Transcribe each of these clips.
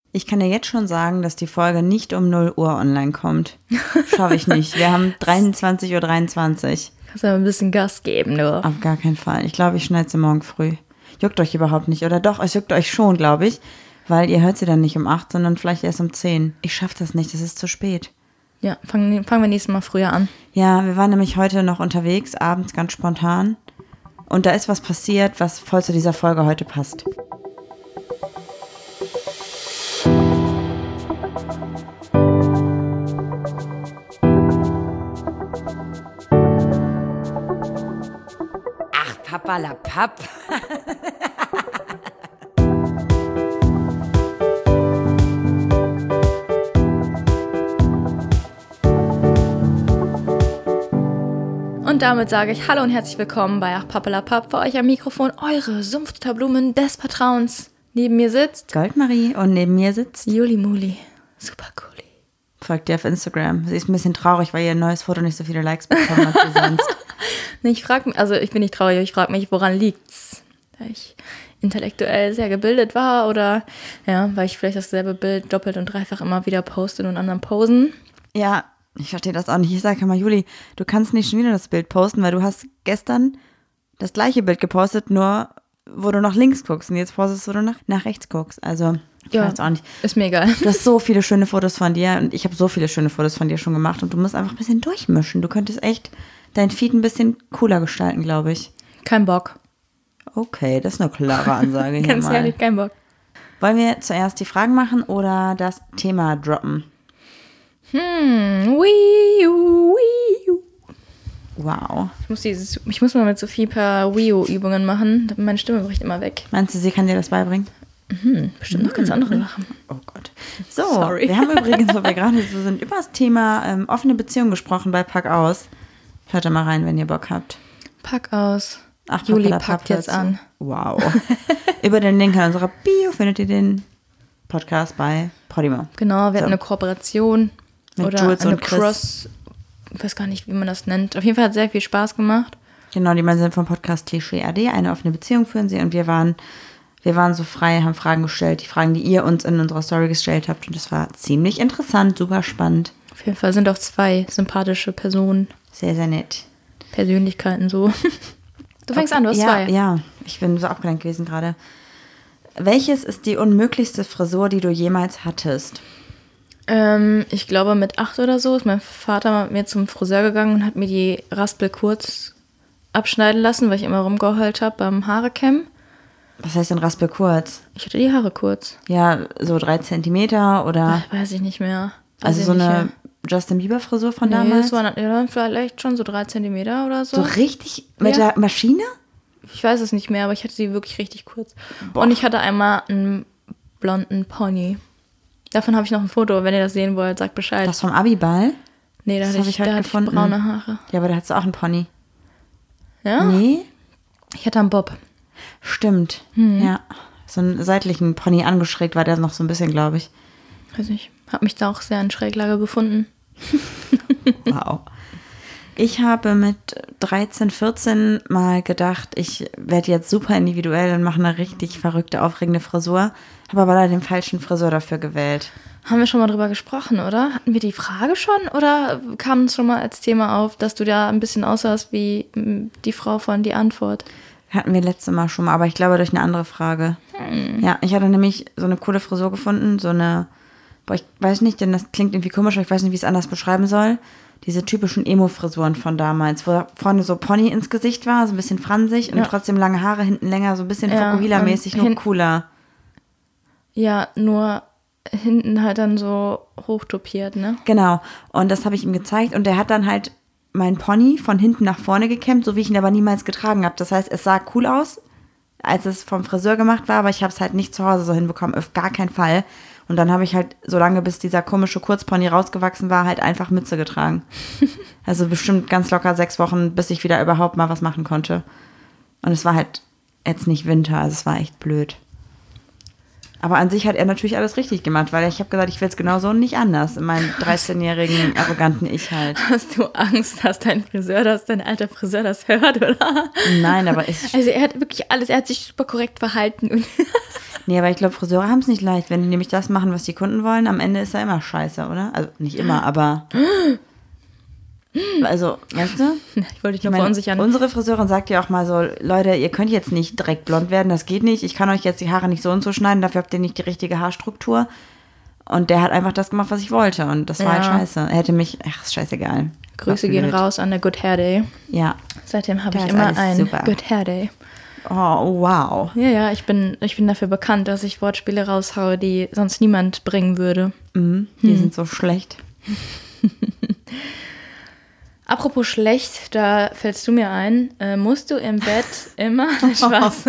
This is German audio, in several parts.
Ich kann dir jetzt schon sagen, dass die Folge nicht um 0 Uhr online kommt. Schaffe ich nicht. Wir haben 23:23 Uhr. Kannst aber ein bisschen Gas geben, du. Auf gar keinen Fall. Ich glaube, ich schneide sie morgen früh. Juckt euch überhaupt nicht. Oder doch, es juckt euch schon, glaube ich. Weil ihr hört sie dann nicht um 8, sondern vielleicht erst um 10. Ich schaffe das nicht, das ist zu spät. Ja, fangen wir nächstes Mal früher an. Ja, wir waren nämlich heute noch unterwegs, abends ganz spontan. Und da ist was passiert, was voll zu dieser Folge heute passt. Ach, Papalapap. Und damit sage ich Hallo und herzlich willkommen bei Ach Papalapap. Für euch am Mikrofon eure Sumpfblumen des Vertrauens. Neben mir sitzt Goldmarie und neben mir sitzt Juli Muli. Super cool. Folgt ihr auf Instagram. Sie ist ein bisschen traurig, weil ihr neues Foto nicht so viele Likes bekommen hat wie sonst. Nee, ich bin nicht traurig, ich frage mich, woran liegt's? Weil ich intellektuell sehr gebildet war oder weil ich vielleicht dasselbe Bild doppelt und dreifach immer wieder poste und anderen posen. Ja, ich verstehe das auch nicht. Ich sage immer, Juli, du kannst nicht schon wieder das Bild posten, weil du hast gestern das gleiche Bild gepostet, nur wo du nach links guckst und jetzt postest du nach rechts guckst. Also, ich weiß auch nicht. Ist mir egal. Du hast so viele schöne Fotos von dir und ich habe so viele schöne Fotos von dir schon gemacht und du musst einfach ein bisschen durchmischen. Du könntest echt dein Feed ein bisschen cooler gestalten, glaube ich. Kein Bock. Okay, das ist eine klare Ansage hier Ganz mal. ehrlich, kein Bock. Wollen wir zuerst die Fragen machen oder das Thema droppen? Wii U. Wow. Ich muss mal mit Sophie ein paar Wii U-Übungen machen. Meine Stimme bricht immer weg. Meinst du, sie kann dir das beibringen? Bestimmt noch ganz andere Sachen. Oh Gott. So, Sorry. Wir haben übrigens, wo wir gerade so sind, über das Thema offene Beziehung gesprochen bei Pack aus. Hört da mal rein, wenn ihr Bock habt. Pack aus. Ach, Juli Papalapap packt jetzt dazu. an. Wow. Über den Link an unserer Bio findet ihr den Podcast bei Podimo. Genau, wir hatten eine Kooperation. Mit oder Jules eine und Chris. Ich weiß gar nicht, wie man das nennt. Auf jeden Fall hat es sehr viel Spaß gemacht. Genau, die beiden sind vom Podcast Klischee AD. Eine offene Beziehung führen sie und wir waren so frei, haben Fragen gestellt. Die Fragen, die ihr uns in unserer Story gestellt habt. Und das war ziemlich interessant, super spannend. Auf jeden Fall sind auch 2 sympathische Personen. Sehr, sehr nett. Persönlichkeiten so. Du fängst an, du hast 2. Ja, ich bin so abgelenkt gewesen gerade. Welches ist die unmöglichste Frisur, die du jemals hattest? Ich glaube, mit 8 oder so ist mein Vater mit mir zum Friseur gegangen und hat mir die Raspel kurz abschneiden lassen, weil ich immer rumgeheult habe beim Haarekämmen. Was heißt denn Raspel kurz? Ich hatte die Haare kurz. Ja, so 3 Zentimeter oder... Weiß ich nicht mehr. Also so eine Justin Bieber Frisur von damals? Das waren vielleicht schon so 3 Zentimeter oder so. So richtig mit der Maschine? Ich weiß es nicht mehr, aber ich hatte sie wirklich richtig kurz. Boah. Und ich hatte einmal einen blonden Pony. Davon habe ich noch ein Foto. Wenn ihr das sehen wollt, sagt Bescheid. Das vom Abiball? Nee, da Das hatte habe ich, ich heute da gefunden. hatte ich braune Haare. Ja, aber da hattest du auch einen Pony. Ja? Nee? Ich hatte einen Bob. Stimmt. Ja. So einen seitlichen Pony angeschrägt war der noch so ein bisschen, glaube ich. Weiß nicht. Habe mich da auch sehr in Schräglage befunden. Wow. Ich habe mit 13, 14 mal gedacht, ich werde jetzt super individuell und mache eine richtig verrückte, aufregende Frisur. Habe aber leider den falschen Friseur dafür gewählt. Haben wir schon mal drüber gesprochen, oder? Hatten wir die Frage schon? Oder kam es schon mal als Thema auf, dass du da ein bisschen aussahst wie die Frau von Die Antwort? Hatten wir letztes Mal schon mal, aber ich glaube durch eine andere Frage. Ja, ich hatte nämlich so eine coole Frisur gefunden, so eine, ich weiß nicht, denn das klingt irgendwie komisch, aber ich weiß nicht, wie ich es anders beschreiben soll. Diese typischen Emo-Frisuren von damals, wo vorne so Pony ins Gesicht war, so ein bisschen fransig und trotzdem lange Haare, hinten länger, so ein bisschen Fokuhila-mäßig, nur cooler. Ja, nur hinten halt dann so hochtopiert, ne? Genau, und das habe ich ihm gezeigt und der hat dann halt mein Pony von hinten nach vorne gekämmt, so wie ich ihn aber niemals getragen habe. Das heißt, es sah cool aus, als es vom Friseur gemacht war, aber ich habe es halt nicht zu Hause so hinbekommen, auf gar keinen Fall. Und dann habe ich halt, so lange bis dieser komische Kurzpony rausgewachsen war, halt einfach Mütze getragen. Also bestimmt ganz locker 6 Wochen, bis ich wieder überhaupt mal was machen konnte. Und es war halt jetzt nicht Winter, also es war echt blöd. Aber an sich hat er natürlich alles richtig gemacht, weil ich habe gesagt, ich will es genauso und nicht anders. In meinem 13-jährigen, arroganten Ich halt. Hast du Angst, dass dein alter Friseur das hört, oder? Nein, aber ich... Also er hat wirklich alles, er hat sich super korrekt verhalten. Nee, aber ich glaube, Friseure haben es nicht leicht. Wenn die nämlich das machen, was die Kunden wollen, am Ende ist da immer scheiße, oder? Also nicht immer, aber... Also, weißt du? Ich wollte dich nur verunsichern. Unsere Friseurin sagt ja auch mal so, Leute, ihr könnt jetzt nicht direkt blond werden, das geht nicht. Ich kann euch jetzt die Haare nicht so und so schneiden, dafür habt ihr nicht die richtige Haarstruktur. Und der hat einfach das gemacht, was ich wollte. Und das war halt scheiße. Er hätte mich, ist scheißegal. Grüße gehen raus an der Good Hair Day. Ja. Seitdem habe ich immer einen Good Hair Day. Oh, wow. Ja, ich bin dafür bekannt, dass ich Wortspiele raushaue, die sonst niemand bringen würde. Die sind so schlecht. Apropos schlecht, da fällst du mir ein, musst du im Bett immer, Spaß,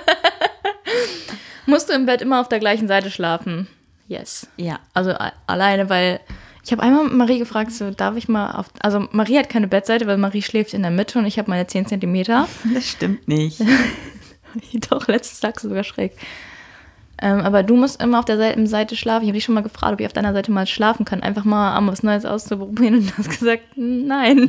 musst du im Bett immer auf der gleichen Seite schlafen? Yes. Ja. Also alleine, weil ich habe einmal Marie gefragt, so darf ich mal also Marie hat keine Bettseite, weil Marie schläft in der Mitte und ich habe meine 10 Zentimeter. Das stimmt nicht. Doch, letztes Tag sogar schräg. Aber du musst immer auf derselben Seite schlafen. Ich habe dich schon mal gefragt, ob ich auf deiner Seite mal schlafen kann. Einfach mal was Neues auszuprobieren. Und du hast gesagt, nein.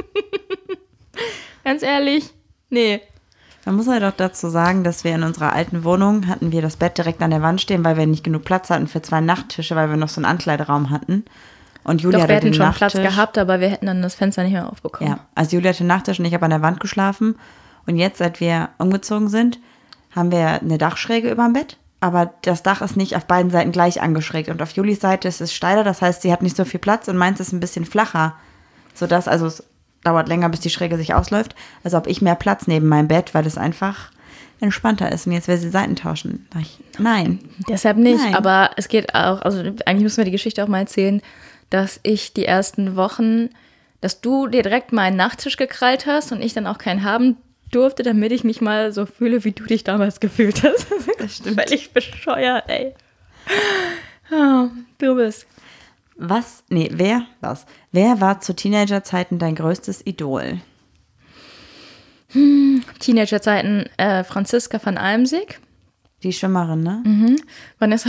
Ganz ehrlich, nee. Man muss halt auch dazu sagen, dass wir in unserer alten Wohnung hatten wir das Bett direkt an der Wand stehen, weil wir nicht genug Platz hatten für 2 Nachttische, weil wir noch so einen Ankleideraum hatten. Und Julia Doch, wir hatte hätten den schon Nachttisch. Platz gehabt, aber wir hätten dann das Fenster nicht mehr aufbekommen. Ja, also Julia hatte den Nachttisch und ich habe an der Wand geschlafen. Und jetzt, seit wir umgezogen sind, haben wir eine Dachschräge über dem Bett. Aber das Dach ist nicht auf beiden Seiten gleich angeschrägt. Und auf Julis Seite ist es steiler, das heißt, sie hat nicht so viel Platz und meins ist ein bisschen flacher. Sodass, also es dauert länger, bis die Schräge sich ausläuft. Also habe ich mehr Platz neben meinem Bett, weil es einfach entspannter ist. Und jetzt will sie Seiten tauschen. Sag ich, nein. Deshalb nicht, Nein. aber es geht auch, also eigentlich müssen wir die Geschichte auch mal erzählen, dass ich die ersten Wochen, dass du dir direkt mal einen Nachttisch gekrallt hast und ich dann auch keinen haben durfte, damit ich mich mal so fühle, wie du dich damals gefühlt hast. Das stimmt. Völlig bescheuert, ey. Oh, du bist. Wer war zu Teenagerzeiten dein größtes Idol? Teenagerzeiten, Franziska van Almsick. Die Schwimmerin, ne? Vanessa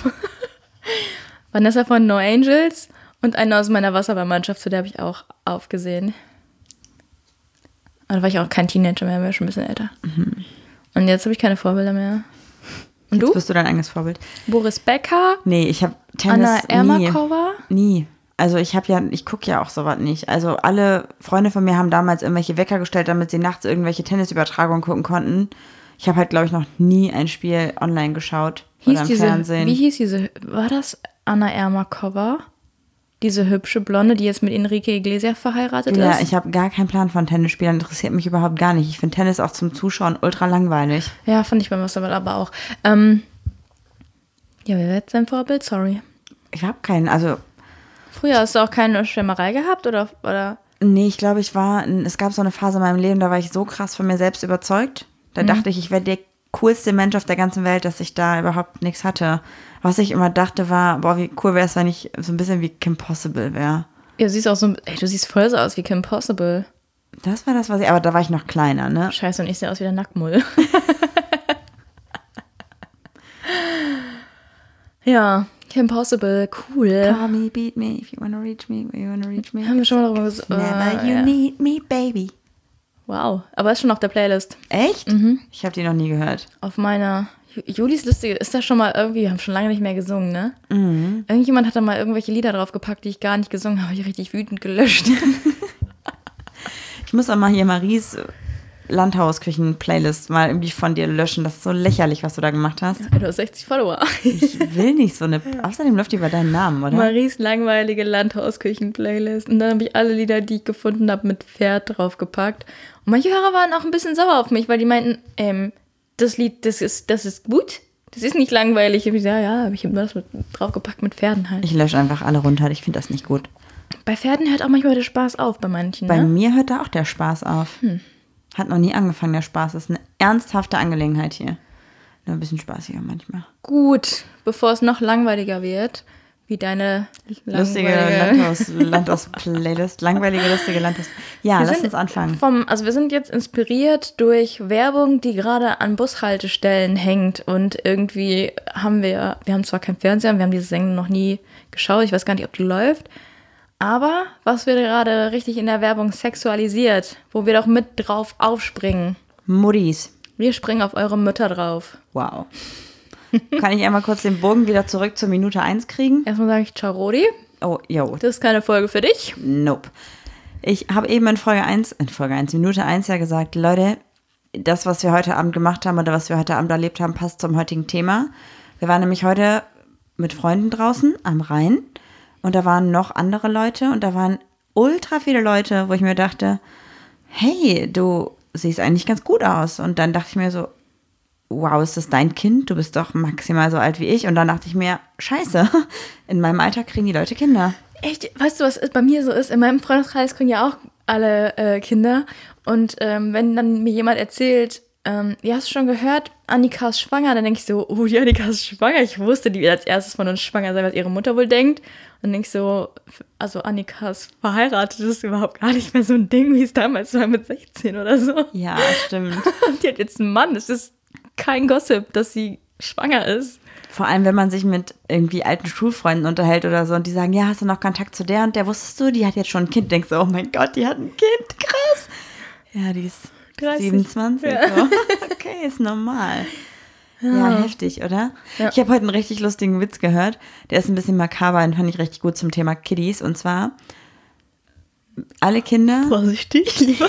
von No Angels und eine aus meiner Wasserballmannschaft, zu der habe ich auch aufgesehen. Aber da war ich auch kein Teenager mehr, war schon ein bisschen älter. Und jetzt habe ich keine Vorbilder mehr. Und Jetzt du? bist du dein eigenes Vorbild. Boris Becker? Nee, ich habe Tennis Anna Ermakova? Nie. Also ich gucke ja auch sowas nicht. Also alle Freunde von mir haben damals irgendwelche Wecker gestellt, damit sie nachts irgendwelche Tennisübertragungen gucken konnten. Ich habe halt, glaube ich, noch nie ein Spiel online geschaut oder im Fernsehen. Wie hieß diese, war das Anna Ermakova? Diese hübsche Blonde, die jetzt mit Enrique Iglesias verheiratet Ja, ist? ich habe gar keinen Plan von Tennisspielern, interessiert mich überhaupt gar nicht. Ich finde Tennis auch zum Zuschauen ultra langweilig. Ja, fand ich beim Wasserball aber auch. Ja, wer wäre jetzt dein Vorbild? Sorry. Ich habe keinen, also... Früher hast du auch keine Schwärmerei gehabt, oder? Nee, ich glaube, es gab so eine Phase in meinem Leben, da war ich so krass von mir selbst überzeugt. Da dachte ich wäre der coolste Mensch auf der ganzen Welt, dass ich da überhaupt nichts hatte. Was ich immer dachte war, boah, wie cool wäre es, wenn ich so ein bisschen wie Kim Possible wäre. Ja, du siehst auch du siehst voll so aus wie Kim Possible. Das war das, aber da war ich noch kleiner, ne? Scheiße, und ich sehe aus wie der Nacktmull. Ja, Kim Possible, cool. Call me, beat me, if you wanna reach me, you wanna reach me. Haben wir schon mal darüber gesagt? Never you need me, baby. Wow, aber ist schon auf der Playlist. Echt? Ich habe die noch nie gehört. Auf meiner Julis Liste ist das schon mal irgendwie, wir haben schon lange nicht mehr gesungen, ne? Irgendjemand hat da mal irgendwelche Lieder draufgepackt, die ich gar nicht gesungen habe, ich richtig wütend gelöscht. Ich muss auch mal hier Maries Landhausküchen-Playlist mal irgendwie von dir löschen. Das ist so lächerlich, was du da gemacht hast. Ja, du hast 60 Follower. Ich will nicht so eine... Außerdem läuft die über deinen Namen, oder? Maries langweilige Landhausküchen-Playlist. Und dann habe ich alle Lieder, die ich gefunden habe, mit Pferd draufgepackt. Und manche Hörer waren auch ein bisschen sauer auf mich, weil die meinten, das Lied, das ist gut. Das ist nicht langweilig. Ich habe gesagt, ja, ich habe das draufgepackt mit Pferden halt. Ich lösche einfach alle runter. Ich finde das nicht gut. Bei Pferden hört auch manchmal der Spaß auf, bei manchen, Bei ne? mir hört da auch der Spaß auf. Hat noch nie angefangen, der Spaß. Das ist eine ernsthafte Angelegenheit hier. Nur ein bisschen spaßiger manchmal. Gut, bevor es noch langweiliger wird, wie deine Lustige Landhaus-Playlist. Langweilige, lustige Landhaus. Ja, lass uns anfangen. Wir sind jetzt inspiriert durch Werbung, die gerade an Bushaltestellen hängt. Und irgendwie wir haben zwar keinen Fernseher, wir haben diese Sendung noch nie geschaut. Ich weiß gar nicht, ob die läuft. Aber was wird gerade richtig in der Werbung sexualisiert, wo wir doch mit drauf aufspringen? Muttis. Wir springen auf eure Mütter drauf. Wow. Kann ich einmal kurz den Bogen wieder zurück zur Minute 1 kriegen? Erstmal sage ich ciao, Rodi. Oh, jo. Das ist keine Folge für dich. Nope. Ich habe eben in Minute 1 ja gesagt, Leute, das, was wir heute Abend gemacht haben oder was wir heute Abend erlebt haben, passt zum heutigen Thema. Wir waren nämlich heute mit Freunden draußen am Rhein und da waren noch andere Leute und da waren ultra viele Leute, wo ich mir dachte, hey, du siehst eigentlich ganz gut aus. Und dann dachte ich mir so, wow, ist das dein Kind? Du bist doch maximal so alt wie ich. Und dann dachte ich mir, scheiße, in meinem Alter kriegen die Leute Kinder. Echt? Weißt du, was bei mir so ist? In meinem Freundeskreis kriegen ja auch alle Kinder. Und wenn dann mir jemand erzählt, ja, hast du schon gehört, Annika ist schwanger, dann denke ich so, oh, die Annika ist schwanger. Ich wusste, die wird als erstes von uns schwanger sein, was ihre Mutter wohl denkt. Und denke ich so, also Annika ist verheiratet, das ist überhaupt gar nicht mehr so ein Ding, wie es damals war mit 16 oder so. Ja, stimmt. Und die hat jetzt einen Mann. Es ist kein Gossip, dass sie schwanger ist. Vor allem, wenn man sich mit irgendwie alten Schulfreunden unterhält oder so und die sagen, ja, hast du noch Kontakt zu der und der, wusstest du, die hat jetzt schon ein Kind. Denkst du, oh mein Gott, die hat ein Kind, krass. Ja, die ist 30. 27. Ja. So. Okay, ist normal. Ja, heftig, oder? Ja. Ich habe heute einen richtig lustigen Witz gehört. Der ist ein bisschen makaber und fand ich richtig gut zum Thema Kiddies. Und zwar, alle Kinder... Vorsichtig, lieber.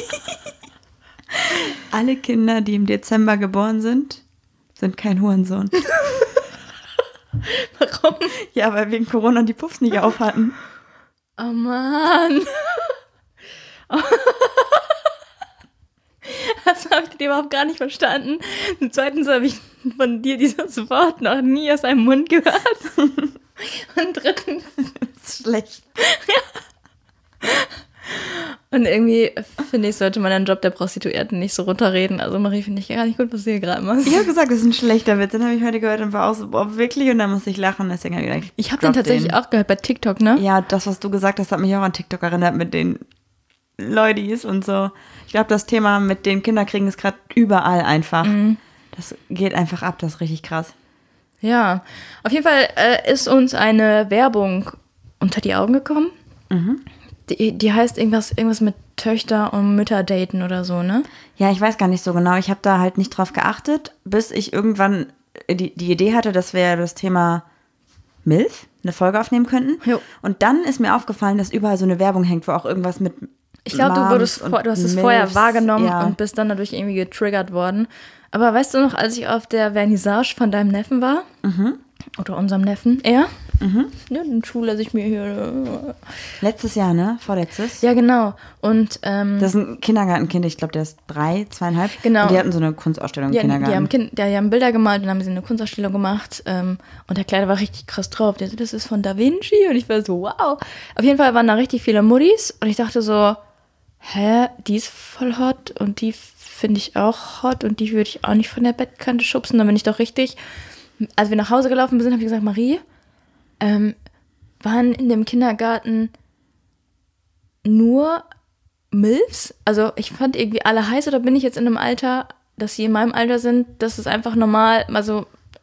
Alle Kinder, die im Dezember geboren sind kein Hurensohn. Warum? Ja, weil wegen Corona die Puffs nicht auf hatten. Oh Mann. Das habe ich dir überhaupt gar nicht verstanden. Und zweitens habe ich von dir dieses Wort noch nie aus einem Mund gehört. Und drittens... Das ist schlecht. Und irgendwie, finde ich, sollte man den Job der Prostituierten nicht so runterreden. Also Marie, finde ich gar nicht gut, was du hier gerade machst. Ich habe gesagt, das ist ein schlechter Witz. Den habe ich heute gehört und war auch so, boah, wirklich? Und dann musste ich lachen. Deswegen habe ich gedacht, ich habe den tatsächlich auch gehört bei TikTok, ne? Ja, das, was du gesagt hast, hat mich auch an TikTok erinnert mit den Leutis und so. Ich glaube, das Thema mit den Kinderkriegen ist gerade überall einfach. Mhm. Das geht einfach ab, das ist richtig krass. Ja, auf jeden Fall ist uns eine Werbung unter die Augen gekommen. Mhm. Die heißt irgendwas mit Töchter und Mütter daten oder so, ne? Ja, ich weiß gar nicht so genau. Ich habe da halt nicht drauf geachtet, bis ich irgendwann die Idee hatte, dass wir das Thema MILF eine Folge aufnehmen könnten. Jo. Und dann ist mir aufgefallen, dass überall so eine Werbung hängt, wo auch irgendwas mit ich glaube, du hast es vorher wahrgenommen und bist dann dadurch irgendwie getriggert worden. Aber weißt du noch, als ich auf der Vernissage von deinem Neffen war? Mhm. Oder unserem Neffen? Er? Mhm. Ja, den Schule lasse ich mir hier. Letztes Jahr, ne? Vorletztes? Ja, genau. Und, das ist ein Kindergartenkind, ich glaube, der ist 3, 2,5. Genau. Und die hatten so eine Kunstausstellung im Kindergarten. Die haben Bilder gemalt und haben sie eine Kunstausstellung gemacht. Und der Kleine war richtig krass drauf. Der so, das ist von Da Vinci. Und ich war so, wow. Auf jeden Fall waren da richtig viele Muttis. Und ich dachte so, die ist voll hot. Und die finde ich auch hot. Und die würde ich auch nicht von der Bettkante schubsen. Dann bin ich doch richtig... Als wir nach Hause gelaufen sind, habe ich gesagt, Marie, waren in dem Kindergarten nur Milfs? Also ich fand irgendwie alle heiß, oder bin ich jetzt in einem Alter, dass sie in meinem Alter sind, das ist einfach normal, also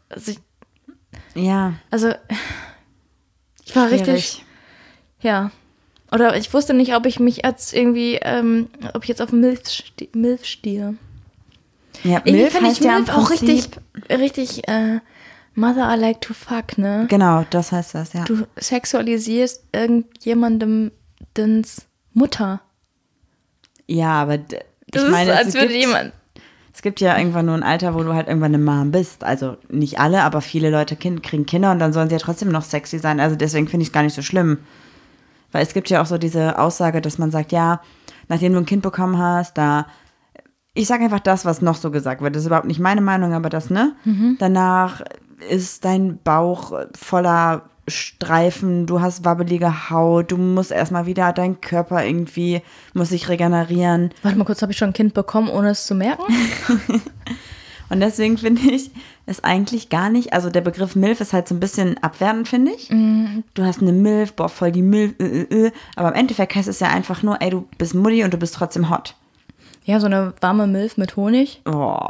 ja. Also ich war schwierig. Richtig, ja. Oder ich wusste nicht, ob ich mich jetzt irgendwie, ob ich jetzt auf Milf stehe. Ja, Milf heißt ja im auch richtig, Mother I like to fuck, ne? Genau, das heißt das, ja. Du sexualisierst irgendjemandem Mutter. Ja, aber ich meine, als würde jemand... Es gibt ja irgendwann nur ein Alter, wo du halt irgendwann eine Mom bist. Also nicht alle, aber viele Leute kriegen Kinder und dann sollen sie ja trotzdem noch sexy sein. Also deswegen finde ich es gar nicht so schlimm. Weil es gibt ja auch so diese Aussage, dass man sagt, ja, nachdem du ein Kind bekommen hast, ich sage einfach das, was noch so gesagt wird. Das ist überhaupt nicht meine Meinung, aber das, ne? Mhm. Danach ist dein Bauch voller Streifen, du hast wabbelige Haut, du musst erstmal wieder, dein Körper irgendwie muss sich regenerieren. Warte mal kurz, habe ich schon ein Kind bekommen, ohne es zu merken? Und deswegen finde ich es eigentlich gar nicht, also der Begriff Milf ist halt so ein bisschen abwertend, finde ich. Mhm. Du hast eine Milf, boah, voll die Milf, aber im Endeffekt heißt es ja einfach nur, ey, du bist Mutti und du bist trotzdem hot. Ja, so eine warme Milf mit Honig. Oh.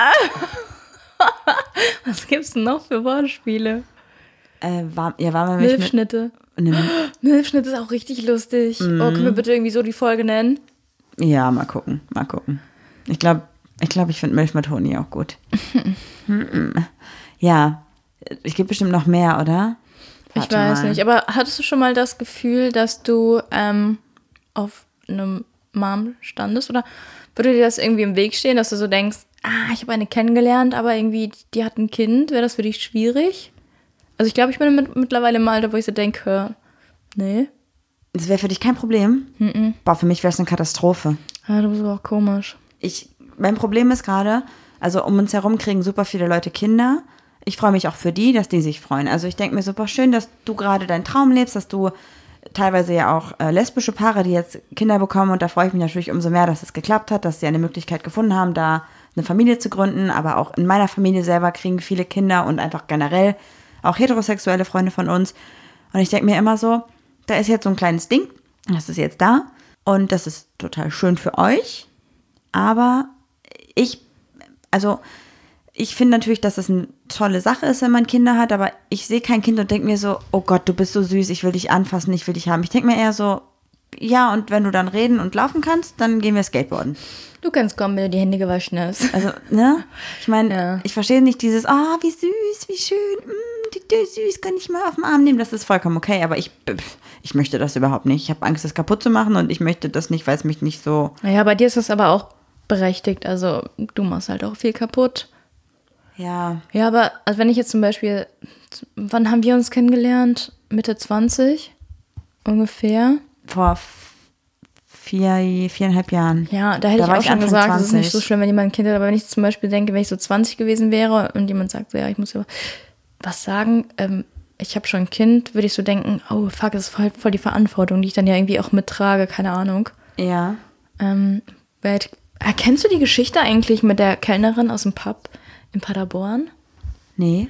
Was gibt's denn noch für Wortspiele? Warme Milch. Milfschnitte. Milfschnitte ist auch richtig lustig. Mm. Oh, können wir bitte irgendwie so die Folge nennen? Ja, mal gucken. Ich glaube, Ich glaube, ich finde Milf mit Honig auch gut. Ja, ich gebe bestimmt noch mehr, oder? Ich weiß nicht, aber hattest du schon mal das Gefühl, dass du auf einem Mom standest? Oder würde dir das irgendwie im Weg stehen, dass du so denkst, ich habe eine kennengelernt, aber irgendwie, die hat ein Kind, wäre das für dich schwierig? Also ich glaube, ich bin mittlerweile im Alter, wo ich so denke, nee. Das wäre für dich kein Problem? Boah, für mich wäre es eine Katastrophe. Ja, du bist auch komisch. Mein Problem ist gerade, also um uns herum kriegen super viele Leute Kinder. Ich freue mich auch für die, dass die sich freuen. Also ich denke mir super schön, dass du gerade deinen Traum lebst, dass du teilweise ja auch lesbische Paare, die jetzt Kinder bekommen. Und da freue ich mich natürlich umso mehr, dass es geklappt hat, dass sie eine Möglichkeit gefunden haben, da eine Familie zu gründen. Aber auch in meiner Familie selber kriegen viele Kinder und einfach generell auch heterosexuelle Freunde von uns. Und ich denke mir immer so, da ist jetzt so ein kleines Ding, das ist jetzt da. Und das ist total schön für euch. Aber ich finde natürlich, dass es eine tolle Sache ist, wenn man Kinder hat, aber ich sehe kein Kind und denke mir so, oh Gott, du bist so süß, ich will dich anfassen, ich will dich haben. Ich denke mir eher so, ja, und wenn du dann reden und laufen kannst, dann gehen wir Skateboarden. Du kannst kommen, wenn du die Hände gewaschen hast. Also, ne? Ich meine, Ja. Ich verstehe nicht dieses, wie süß, wie schön, die süß, kann ich mal auf den Arm nehmen. Das ist vollkommen okay, aber ich möchte das überhaupt nicht. Ich habe Angst, das kaputt zu machen und ich möchte das nicht, weil es mich nicht so... Naja, bei dir ist das aber auch berechtigt. Also du machst halt auch viel kaputt. Ja. Ja, aber also wenn ich jetzt zum Beispiel, wann haben wir uns kennengelernt? Mitte 20 ungefähr. Vor 4,5 Jahren. Ja, da hätte ich war auch schon Anfang gesagt, es ist 20. nicht so schlimm, wenn jemand ein Kind hat. Aber wenn ich zum Beispiel denke, wenn ich so 20 gewesen wäre und jemand sagt, so, ja, ich muss ja was sagen, ich habe schon ein Kind, würde ich so denken, oh fuck, das ist voll die Verantwortung, die ich dann ja irgendwie auch mittrage, keine Ahnung. Ja. Kennst du die Geschichte eigentlich mit der Kellnerin aus dem Pub in Paderborn? Nee.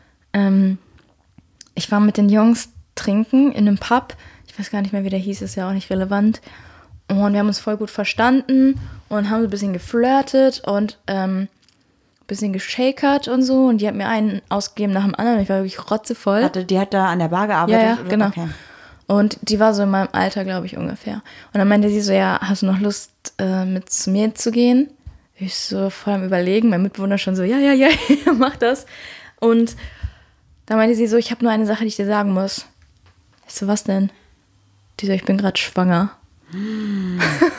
Ich war mit den Jungs trinken in einem Pub. Ich weiß gar nicht mehr, wie der hieß, ist ja auch nicht relevant. Und wir haben uns voll gut verstanden und haben so ein bisschen geflirtet und ein bisschen geschakert und so. Und die hat mir einen ausgegeben nach dem anderen. Ich war wirklich rotzevoll. Die hat da an der Bar gearbeitet? Ja, oder? genau. Okay. Und die war so in meinem Alter, glaube ich, ungefähr. Und dann meinte sie so, ja, hast du noch Lust, mit zu mir zu gehen? Ich so voll am Überlegen, mein Mitbewohner schon so, ja, mach das. Und da meinte sie so, ich habe nur eine Sache, die ich dir sagen muss. Ich so, was denn? Die so, ich bin gerade schwanger. Bin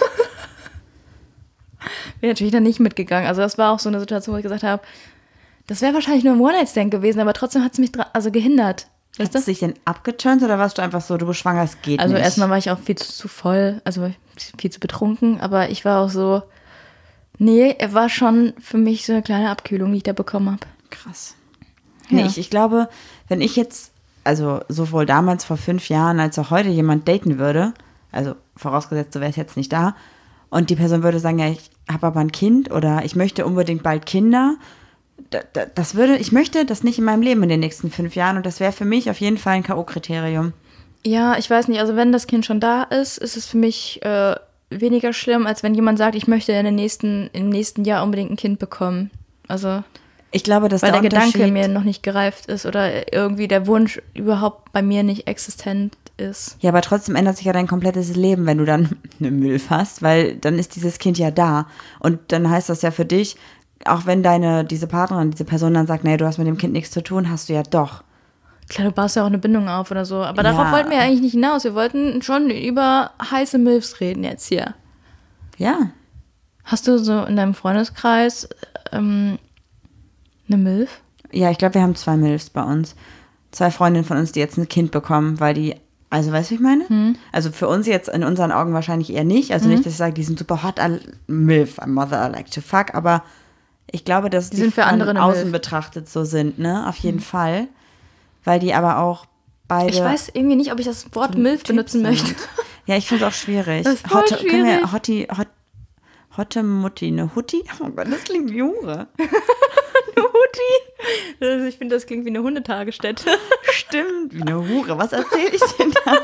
natürlich dann nicht mitgegangen. Also das war auch so eine Situation, wo ich gesagt habe, das wäre wahrscheinlich nur ein One-Night-Stand gewesen, aber trotzdem hat es mich gehindert. Hast du dich denn abgeturnt oder warst du einfach so, du bist schwanger, es geht Also nicht? erstmal war ich auch viel zu voll, also viel zu betrunken, aber ich war auch so, nee, er war schon für mich so eine kleine Abkühlung, die ich da bekommen habe. Krass. Nee, Ja. ich glaube, wenn ich jetzt, also sowohl damals vor 5 Jahren als auch heute jemand daten würde, also vorausgesetzt, du wärst jetzt nicht da, und die Person würde sagen, ja, ich habe aber ein Kind oder ich möchte unbedingt bald Kinder, ich möchte das nicht in meinem Leben in den nächsten 5 Jahren und das wäre für mich auf jeden Fall ein K.O.-Kriterium. Ja, ich weiß nicht, also wenn das Kind schon da ist, ist es für mich weniger schlimm, als wenn jemand sagt, ich möchte im nächsten Jahr unbedingt ein Kind bekommen. Also, Ich glaube, dass weil der Gedanke Unterschied- mir noch nicht gereift ist oder irgendwie der Wunsch überhaupt bei mir nicht existent ist. Ja, aber trotzdem ändert sich ja dein komplettes Leben, wenn du dann eine Müll hast, weil dann ist dieses Kind ja da. Und dann heißt das ja für dich, auch wenn diese Partnerin, diese Person dann sagt, nee, du hast mit dem Kind nichts zu tun, hast du ja doch. Klar, du baust ja auch eine Bindung auf oder so. Aber Ja. darauf wollten wir ja eigentlich nicht hinaus. Wir wollten schon über heiße Milfs reden jetzt hier. Ja. Hast du so in deinem Freundeskreis eine Milf? Ja, ich glaube, wir haben 2 Milfs bei uns. 2 Freundinnen von uns, die jetzt ein Kind bekommen, weil die, also weißt du, wie ich meine? Also für uns jetzt in unseren Augen wahrscheinlich eher nicht. Also nicht, dass ich sage, die sind super hot, Milf, a mother I like to fuck, aber ich glaube, dass die sind für von andere eine außen Milf. betrachtet so sind, ne? Auf jeden Fall. Weil die aber auch beide... Ich weiß irgendwie nicht, ob ich das Wort Milf benutzen möchte. Ja, ich finde es auch schwierig. Das ist voll Können wir schwierig. Hotte Mutti, eine Hutti? Oh Gott, das klingt wie Hure. Also ich finde, das klingt wie eine Hundetagesstätte. Stimmt, wie eine Hure. Was erzähle ich denn da?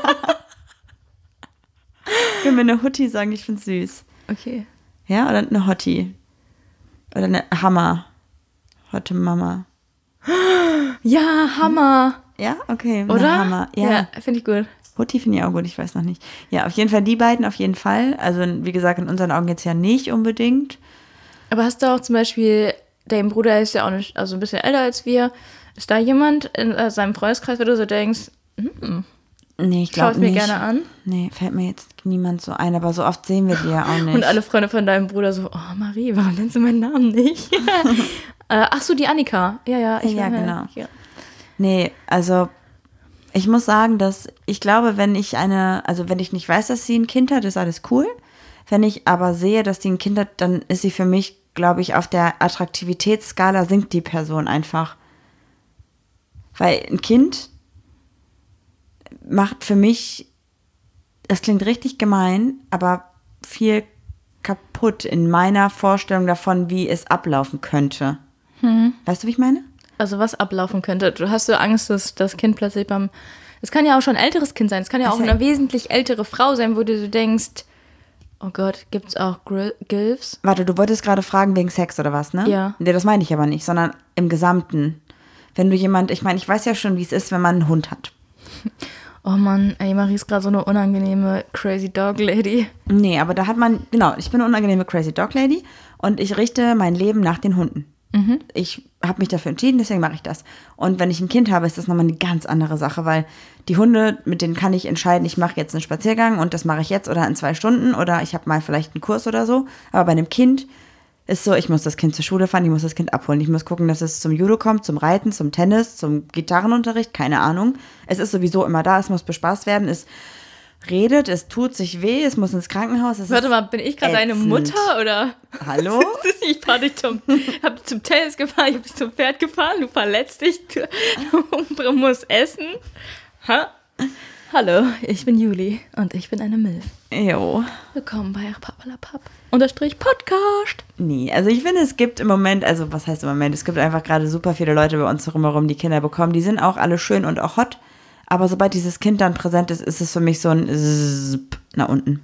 Können wir eine Hutti sagen? Ich finde es süß. Okay. Ja, oder eine Hotti? Oder eine Hammer? Hotte Mama. Ja, Hammer. Ja, okay. eine Oder? Hammer. Ja. Finde ich gut. Hutti finde ich auch gut, ich weiß noch nicht. Ja, auf jeden Fall die beiden, auf jeden Fall. Also wie gesagt, in unseren Augen jetzt ja nicht unbedingt. Aber hast du auch zum Beispiel, dein Bruder ist ja auch nicht, also ein bisschen älter als wir. Ist da jemand in seinem Freundeskreis, wo du so denkst, Nee, ich schau glaube es mir nicht. gerne an? Nee, fällt mir jetzt niemand so ein, aber so oft sehen wir die ja auch nicht. Und alle Freunde von deinem Bruder so, oh Marie, warum nennst du meinen Namen nicht? Ach so, die Annika. Ja, Ja, genau. Ja. Nee, also ich muss sagen, dass ich glaube, wenn ich nicht weiß, dass sie ein Kind hat, ist alles cool. Wenn ich aber sehe, dass die ein Kind hat, dann ist sie für mich, glaube ich, auf der Attraktivitätsskala sinkt die Person einfach. Weil ein Kind macht für mich, das klingt richtig gemein, aber viel kaputt in meiner Vorstellung davon, wie es ablaufen könnte. Weißt du, wie ich meine? Also was ablaufen könnte. Du hast so Angst, dass das Kind plötzlich es kann ja auch schon ein älteres Kind sein. Es kann ja auch eine wesentlich ältere Frau sein, wo du so denkst, oh Gott, gibt's auch Gilfs? Warte, du wolltest gerade fragen wegen Sex oder was, ne? Ja. Nee, das meine ich aber nicht, sondern im Gesamten. Wenn du ich weiß ja schon, wie es ist, wenn man einen Hund hat. Oh Mann, ey, Marie ist gerade so eine unangenehme Crazy Dog Lady. Nee, aber da hat man, genau, ich bin eine unangenehme Crazy Dog Lady und ich richte mein Leben nach den Hunden. Ich habe mich dafür entschieden, deswegen mache ich das. Und wenn ich ein Kind habe, ist das nochmal eine ganz andere Sache, weil die Hunde, mit denen kann ich entscheiden, ich mache jetzt einen Spaziergang und das mache ich jetzt oder in 2 Stunden oder ich habe mal vielleicht einen Kurs oder so. Aber bei einem Kind ist so, ich muss das Kind zur Schule fahren, ich muss das Kind abholen. Ich muss gucken, dass es zum Judo kommt, zum Reiten, zum Tennis, zum Gitarrenunterricht, keine Ahnung. Es ist sowieso immer da, es muss bespaßt werden, es redet, es tut sich weh, es muss ins Krankenhaus. Warte mal, bin ich gerade deine Mutter oder? Hallo? Ich fahre dich hab dich zum Tennis gefahren, ich habe dich zum Pferd gefahren, du verletzt dich, du musst essen. Ha? Hallo, ich bin Juli und ich bin eine Milf. Jo. Willkommen bei Papalapap _Podcast. Nee, also ich finde, es gibt im Moment, also was heißt im Moment, es gibt einfach gerade super viele Leute bei uns drumherum, die Kinder bekommen. Die sind auch alle schön und auch hot. Aber sobald dieses Kind dann präsent ist, ist es für mich so ein Zzzp nach unten.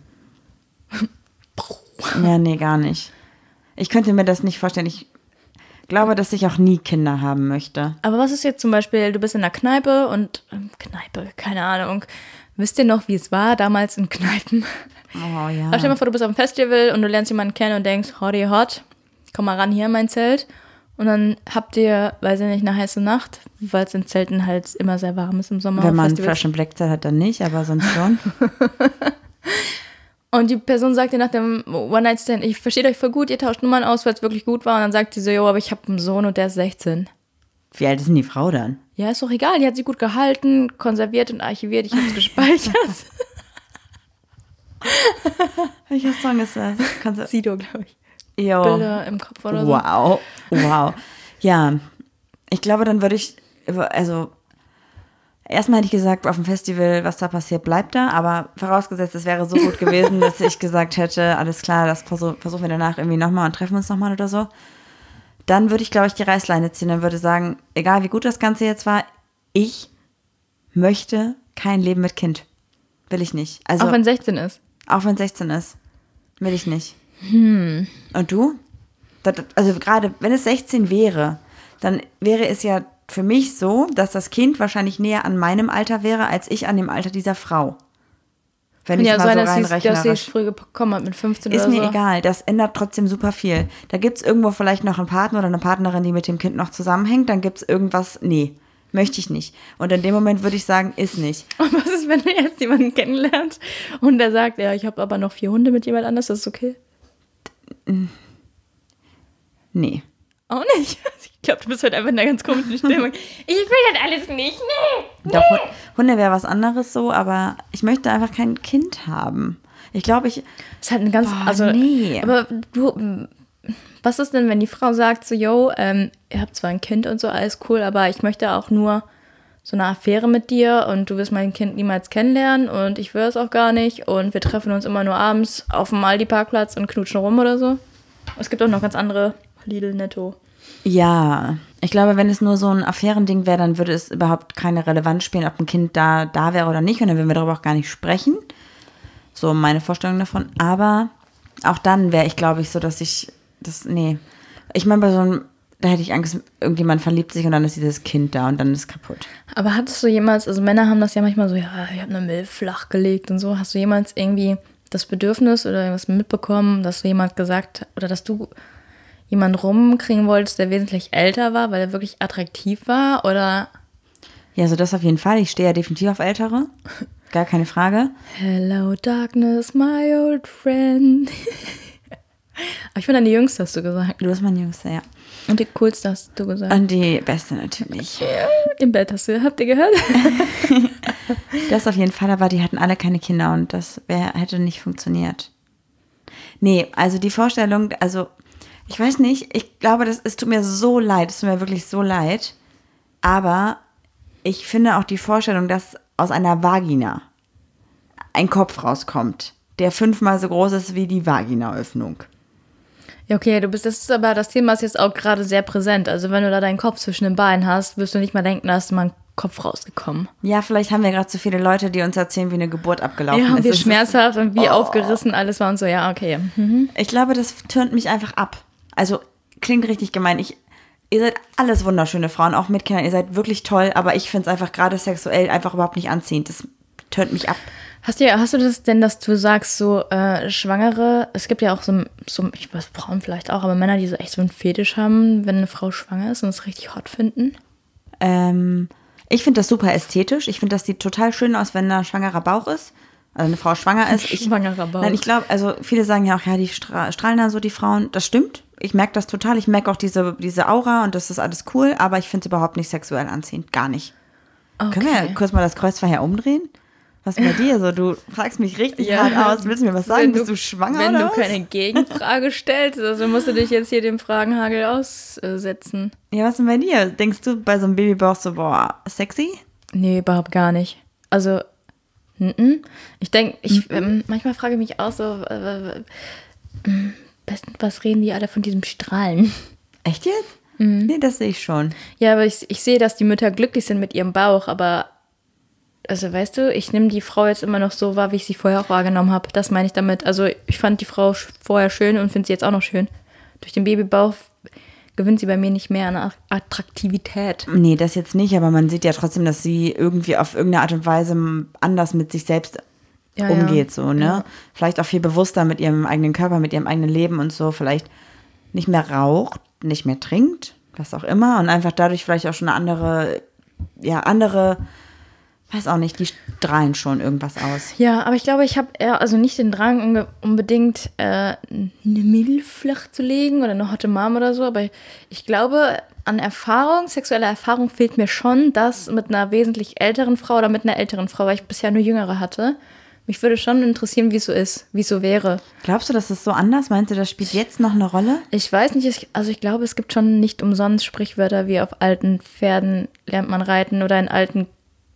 Ja, nee, gar nicht. Ich könnte mir das nicht vorstellen. Ich glaube, dass ich auch nie Kinder haben möchte. Aber was ist jetzt zum Beispiel, du bist in der Kneipe und, keine Ahnung, wisst ihr noch, wie es war damals in Kneipen? Oh ja. Aber stell dir mal vor, du bist auf einem Festival und du lernst jemanden kennen und denkst, hot, komm mal ran hier in mein Zelt. Und dann habt ihr, weiß ich nicht, eine heiße Nacht, weil es in Zelten halt immer sehr warm ist im Sommer. Wenn man Flash and Black Zeit hat, dann nicht, aber sonst schon. Und die Person sagt dir nach dem One-Night-Stand, ich verstehe euch voll gut, ihr tauscht Nummern aus, weil es wirklich gut war. Und dann sagt sie so, jo, aber ich habe einen Sohn und der ist 16. Wie alt ist denn die Frau dann? Ja, ist doch egal, die hat sie gut gehalten, konserviert und archiviert, ich habe es gespeichert. Welcher Song ist das? Sido, glaube ich. Jo. Bilder im Kopf oder so. Wow. Ja, ich glaube, dann würde ich, also erstmal hätte ich gesagt, auf dem Festival, was da passiert, bleibt da. Aber vorausgesetzt, es wäre so gut gewesen, dass ich gesagt hätte, alles klar, das versuchen wir danach irgendwie nochmal und treffen uns nochmal oder so. Dann würde ich, glaube ich, die Reißleine ziehen und würde sagen, egal wie gut das Ganze jetzt war, ich möchte kein Leben mit Kind. Will ich nicht. Also, auch wenn 16 ist. Auch wenn 16 ist. Will ich nicht. Und du? Also gerade, wenn es 16 wäre, dann wäre es ja für mich so, dass das Kind wahrscheinlich näher an meinem Alter wäre, als ich an dem Alter dieser Frau. Wenn ich ja, mal so so dass sie reinrechne. es früh bekommen hat mit 15 Ist oder so. mir egal, das ändert trotzdem super viel. Da gibt es irgendwo vielleicht noch einen Partner oder eine Partnerin, die mit dem Kind noch zusammenhängt, dann gibt es irgendwas, nee, möchte ich nicht. Und in dem Moment würde ich sagen, ist nicht. Und was ist, wenn du jetzt jemanden kennenlernst und der sagt, ja, ich habe aber noch 4 Hunde mit jemand anders, das ist okay? Nee. Auch nicht. Ich glaube, du bist halt einfach in einer ganz komischen Stimmung. Ich will das alles nicht, nee. Doch, Hunde wäre was anderes so, aber ich möchte einfach kein Kind haben. Ich glaube, Das ist halt ein ganz, nee. Aber du, was ist denn, wenn die Frau sagt so, yo, ihr habt zwar ein Kind und so, alles cool, aber ich möchte auch nur so eine Affäre mit dir und du wirst mein Kind niemals kennenlernen und ich will es auch gar nicht und wir treffen uns immer nur abends auf dem Aldi-Parkplatz und knutschen rum oder so. Es gibt auch noch ganz andere Lidl, Netto. Ja, ich glaube, wenn es nur so ein Affärending wäre, dann würde es überhaupt keine Relevanz spielen, ob ein Kind da wäre oder nicht und dann würden wir darüber auch gar nicht sprechen. So meine Vorstellung davon. Aber auch dann wäre ich, glaube ich, so, dass ich nee. Ich meine, bei so einem, da hätte ich Angst, irgendjemand verliebt sich und dann ist dieses Kind da und dann ist es kaputt. Aber hattest du jemals, also Männer haben das ja manchmal so, ja, ich habe eine Milf flachgelegt und so. Hast du jemals irgendwie das Bedürfnis oder irgendwas mitbekommen, dass du jemand gesagt oder dass du jemanden rumkriegen wolltest, der wesentlich älter war, weil er wirklich attraktiv war? Oder? Ja, so das auf jeden Fall. Ich stehe ja definitiv auf Ältere. Gar keine Frage. Hello Darkness, my old friend. Aber ich bin dann die Jüngste, hast du gesagt. Du bist mein Jüngster, ja. Und die Coolste hast du gesagt. Und die Beste natürlich. Im Bett habt ihr gehört? Das auf jeden Fall, aber die hatten alle keine Kinder und das hätte nicht funktioniert. Nee, also die Vorstellung, also ich weiß nicht, ich glaube, es tut mir so leid, es tut mir wirklich so leid, aber ich finde auch die Vorstellung, dass aus einer Vagina ein Kopf rauskommt, der 5-mal so groß ist wie die Vaginaöffnung. Ja, okay, das Thema ist jetzt auch gerade sehr präsent. Also wenn du da deinen Kopf zwischen den Beinen hast, wirst du nicht mal denken, da ist mal ein Kopf rausgekommen. Ja, vielleicht haben wir gerade zu viele Leute, die uns erzählen, wie eine Geburt abgelaufen ist. Ja, wie schmerzhaft und wie aufgerissen alles war und so. Ja, okay. Mhm. Ich glaube, das turnt mich einfach ab. Also, klingt richtig gemein. Ihr seid alles wunderschöne Frauen, auch mit Kindern. Ihr seid wirklich toll, aber ich finde es einfach gerade sexuell einfach überhaupt nicht anziehend. Das turnt mich ab. Hast du das denn, dass du sagst, so Schwangere, es gibt ja auch so ich weiß, Frauen vielleicht auch, aber Männer, die so echt so einen Fetisch haben, wenn eine Frau schwanger ist und es richtig hot finden? Ich finde das super ästhetisch. Ich finde, das sieht total schön aus, wenn ein schwangerer Bauch ist. Also eine Frau schwanger ist. Schwangerer Bauch. Nein, ich glaube, also viele sagen ja auch, ja, die strahlen dann so, die Frauen. Das stimmt. Ich merke das total. Ich merke auch diese Aura und das ist alles cool, aber ich finde es überhaupt nicht sexuell anziehend. Gar nicht. Okay. Können wir ja kurz mal das Kreuzverkehr umdrehen? Was ist bei dir so? Du fragst mich richtig hart aus. Willst du mir was sagen? Bist du schwanger wenn oder du keine Gegenfrage stellst, also musst du dich jetzt hier dem Fragenhagel aussetzen. Ja, was ist denn bei dir? Denkst du bei so einem Babybauch so, boah, sexy? Nee, überhaupt gar nicht. Also, ich denke, manchmal frage ich mich auch so, was reden die alle von diesem Strahlen? Echt jetzt? Nee, das sehe ich schon. Ja, aber ich sehe, dass die Mütter glücklich sind mit ihrem Bauch, aber also weißt du, ich nehme die Frau jetzt immer noch so wahr, wie ich sie vorher auch wahrgenommen habe. Das meine ich damit. Also ich fand die Frau vorher schön und finde sie jetzt auch noch schön. Durch den Babybauch gewinnt sie bei mir nicht mehr an Attraktivität. Nee, das jetzt nicht, aber man sieht ja trotzdem, dass sie irgendwie auf irgendeine Art und Weise anders mit sich selbst umgeht, so, ne? Ja. Vielleicht auch viel bewusster mit ihrem eigenen Körper, mit ihrem eigenen Leben und so. Vielleicht nicht mehr raucht, nicht mehr trinkt, was auch immer. Und einfach dadurch vielleicht auch schon eine andere, weiß auch nicht, die strahlen schon irgendwas aus. Ja, aber ich glaube, ich habe eher, also nicht den Drang, unbedingt eine Milch flach zu legen oder eine Hotte Mom oder so, aber ich glaube, an Erfahrung, sexueller Erfahrung fehlt mir schon das mit einer wesentlich älteren Frau oder mit einer älteren Frau, weil ich bisher nur Jüngere hatte. Mich würde schon interessieren, wie es so ist, wie es so wäre. Glaubst du, das ist so anders? Meinst du, das spielt jetzt noch eine Rolle? Ich weiß nicht, ich glaube, es gibt schon nicht umsonst Sprichwörter wie auf alten Pferden lernt man reiten oder in alten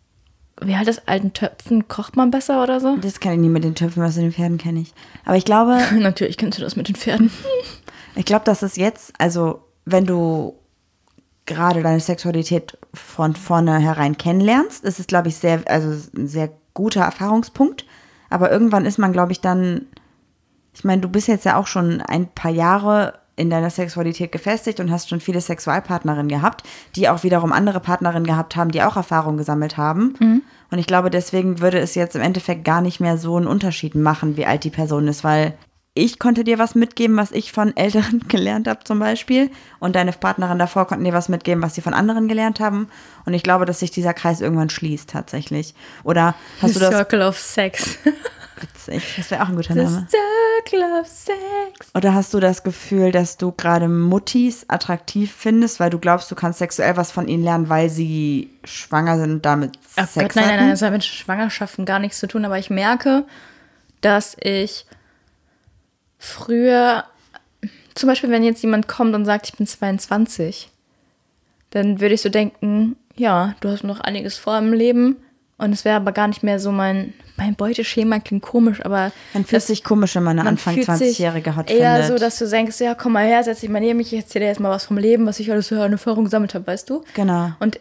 Töpfen kocht man besser oder so? Das kann ich nie mit den Töpfen, was in den Pferden kenne ich. Aber ich glaube... Natürlich kennst du das mit den Pferden. Ich glaube, dass es jetzt, also wenn du gerade deine Sexualität von vornherein kennenlernst, ist es, glaube ich, ein sehr guter Erfahrungspunkt. Aber irgendwann ist man, glaube ich, dann... Ich meine, du bist jetzt ja auch schon ein paar Jahre in deiner Sexualität gefestigt und hast schon viele Sexualpartnerinnen gehabt, die auch wiederum andere Partnerinnen gehabt haben, die auch Erfahrung gesammelt haben. Mhm. Und ich glaube, deswegen würde es jetzt im Endeffekt gar nicht mehr so einen Unterschied machen, wie alt die Person ist, weil ich konnte dir was mitgeben, was ich von Älteren gelernt habe zum Beispiel, und deine Partnerin davor konnten dir was mitgeben, was sie von anderen gelernt haben. Und ich glaube, dass sich dieser Kreis irgendwann schließt tatsächlich. Oder hast du das... Circle of Sex. Witzig, das wäre auch ein guter Name. The Circle of Sex. Oder hast du das Gefühl, dass du gerade Muttis attraktiv findest, weil du glaubst, du kannst sexuell was von ihnen lernen, weil sie schwanger sind und damit Sex hatten? Nein, das hat mit Schwangerschaften gar nichts zu tun, aber ich merke, dass ich früher, zum Beispiel, wenn jetzt jemand kommt und sagt, ich bin 22, dann würde ich so denken, ja, du hast noch einiges vor im Leben. Und es wäre aber gar nicht mehr so mein Beuteschema, klingt komisch, aber... Man fühlt sich komisch, wenn man eine Anfang 20-Jährige hat, eher findet. So, dass du denkst, ja, komm mal her, setz dich mal neben mich, ich erzähle dir jetzt mal was vom Leben, was ich alles so an Erfahrung gesammelt habe, weißt du? Genau. Und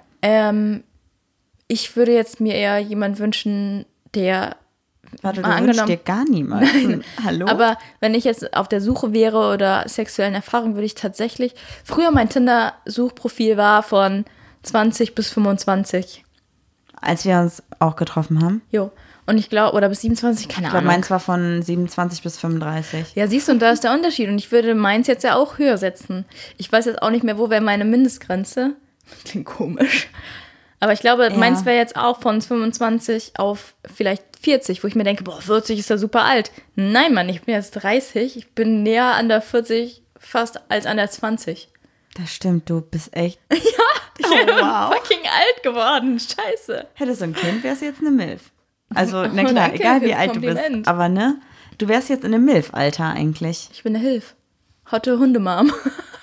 ich würde jetzt mir eher jemanden wünschen, der... Warte, du wünschst dir gar niemanden. Hallo? Aber wenn ich jetzt auf der Suche wäre oder sexuellen Erfahrungen, würde ich tatsächlich... Früher mein Tinder-Suchprofil war von 20 bis 25. Als wir uns auch getroffen haben. Jo. Und ich glaube, oder bis 27, keine Ich glaube, Ahnung. meins war von 27 bis 35. Ja, siehst du, und da ist der Unterschied. Und ich würde meins jetzt ja auch höher setzen. Ich weiß jetzt auch nicht mehr, wo wäre meine Mindestgrenze. Klingt komisch. Aber ich glaube, meins wäre jetzt auch von 25 auf vielleicht 40, wo ich mir denke, boah, 40 ist ja super alt. Nein, Mann, ich bin jetzt 30. Ich bin näher an der 40 fast als an der 20. Das stimmt, du bist echt... Ich bin fucking alt geworden. Scheiße. Hättest du ein Kind, wärst du jetzt eine Milf. Also, na Oh, klar, danke egal wie fürs alt du Kompliment. bist. Aber ne, du wärst jetzt in einem Milf-Alter eigentlich. Ich bin eine Hilf. Hotte Hundemam.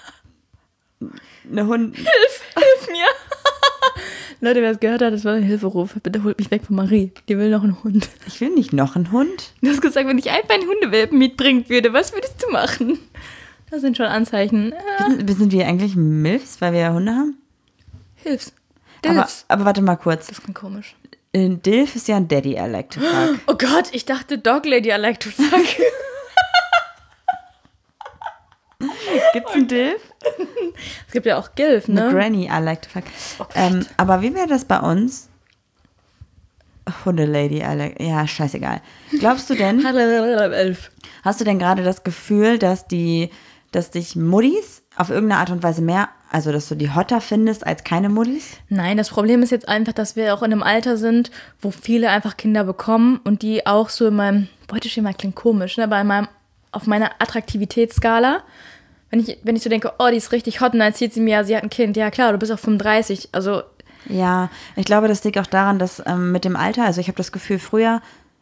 Eine Hund... Hilf mir. Leute, wer es gehört hat, das war ein Hilferuf. Bitte holt mich weg von Marie. Die will noch einen Hund. Ich will nicht noch einen Hund. Du hast gesagt, wenn ich einfach einen Hundewelpen mitbringen würde, was würdest du machen? Das sind schon Anzeichen. Sind wir eigentlich Milfs, weil wir ja Hunde haben? Hilfs. Aber, Dilfs. aber warte mal kurz. Das klingt komisch. Dilf ist ja ein Daddy, I like to fuck. Oh Gott, ich dachte Dog Lady, I like to fuck. Gibt's einen Dilf? Es gibt ja auch Gilf, Eine ne? Granny, I like to fuck. Aber wie wäre das bei uns? Hundelady, I like... Ja, scheißegal. Glaubst du denn, 11. hast du denn gerade das Gefühl, dass dich Muddis auf irgendeine Art und Weise mehr, also dass du die hotter findest als keine Muddis? Nein, das Problem ist jetzt einfach, dass wir auch in einem Alter sind, wo viele einfach Kinder bekommen und die auch so in meinem Beuteschema klingt komisch, ne, aber auf meiner Attraktivitätsskala, wenn ich so denke, oh, die ist richtig hot und dann erzählt sie mir, sie hat ein Kind. Ja klar, du bist auch 35, also Ja, ich glaube, das liegt auch daran, dass mit dem Alter, also ich habe das Gefühl, früher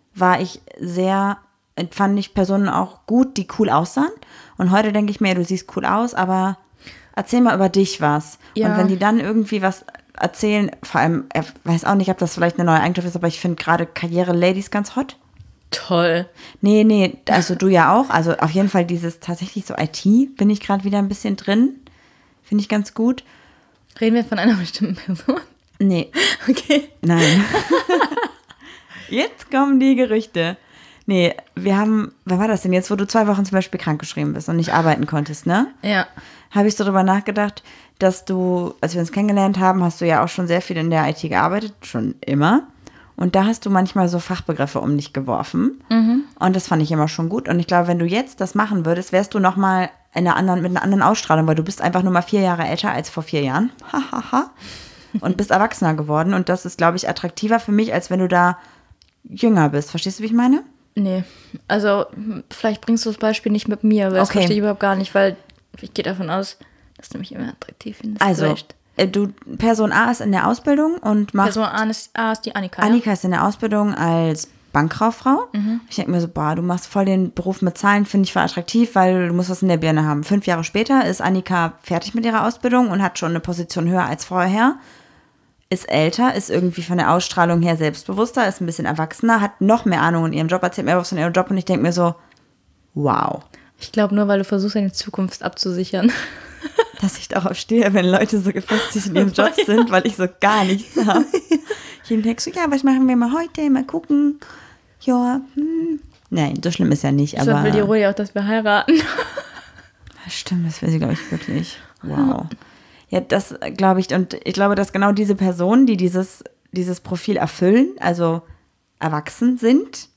fand ich Personen auch gut, die cool aussahen. Und heute denke ich mir, du siehst cool aus, aber erzähl mal über dich was. Ja. Und wenn die dann irgendwie was erzählen, vor allem, ich weiß auch nicht, ob das vielleicht eine neue Eigenschaft ist, aber ich finde gerade Karriere-Ladies ganz hot. toll. Nee, also du ja auch. Also auf jeden Fall dieses tatsächlich so IT bin ich gerade wieder ein bisschen drin. Finde ich ganz gut. Reden wir von einer bestimmten Person? Nee, Okay. nein. Jetzt kommen die Gerüchte. Nee, wann war das denn jetzt, wo du 2 Wochen zum Beispiel krankgeschrieben bist und nicht arbeiten konntest, ne? Ja. Habe ich so drüber nachgedacht, dass du, als wir uns kennengelernt haben, hast du ja auch schon sehr viel in der IT gearbeitet, schon immer. Und da hast du manchmal so Fachbegriffe um dich geworfen. Und das fand ich immer schon gut. Und ich glaube, wenn du jetzt das machen würdest, wärst du nochmal mit einer anderen Ausstrahlung, weil du bist einfach nur mal 4 Jahre älter als vor 4 Jahren. Hahaha. Und bist erwachsener geworden. Und das ist, glaube ich, attraktiver für mich, als wenn du da jünger bist. Verstehst du, wie ich meine? Nee, also vielleicht bringst du das Beispiel nicht mit mir, weil das Okay. verstehe ich überhaupt gar nicht, weil ich gehe davon aus, dass du mich immer attraktiv findest. Also, Vielleicht. Person A ist in der Ausbildung und macht... Person A ist die Annika. Annika ist in der Ausbildung als Bankkauffrau. Ich denke mir so, du machst voll den Beruf mit Zahlen, finde ich voll attraktiv, weil du musst was in der Birne haben. 5 Jahre später ist Annika fertig mit ihrer Ausbildung und hat schon eine Position höher als vorher. Ist älter, ist irgendwie von der Ausstrahlung her selbstbewusster, ist ein bisschen erwachsener, hat noch mehr Ahnung in ihrem Job, erzählt mir was von ihrem Job und ich denke mir so, wow. Ich glaube nur, weil du versuchst, deine Zukunft abzusichern. Dass ich darauf stehe, wenn Leute so gefestigt in ihrem Job sind, weil ich so gar nichts habe. Ich denke so, ja, was machen wir mal heute? Mal gucken. Ja, Nein, so schlimm ist ja nicht, Deshalb will die aber... Rudi auch, dass wir heiraten. Stimmt, das will sie, glaube ich, wirklich. Wow. Ja, das glaube ich, und ich glaube, dass genau diese Personen, die dieses Profil erfüllen, also erwachsen sind,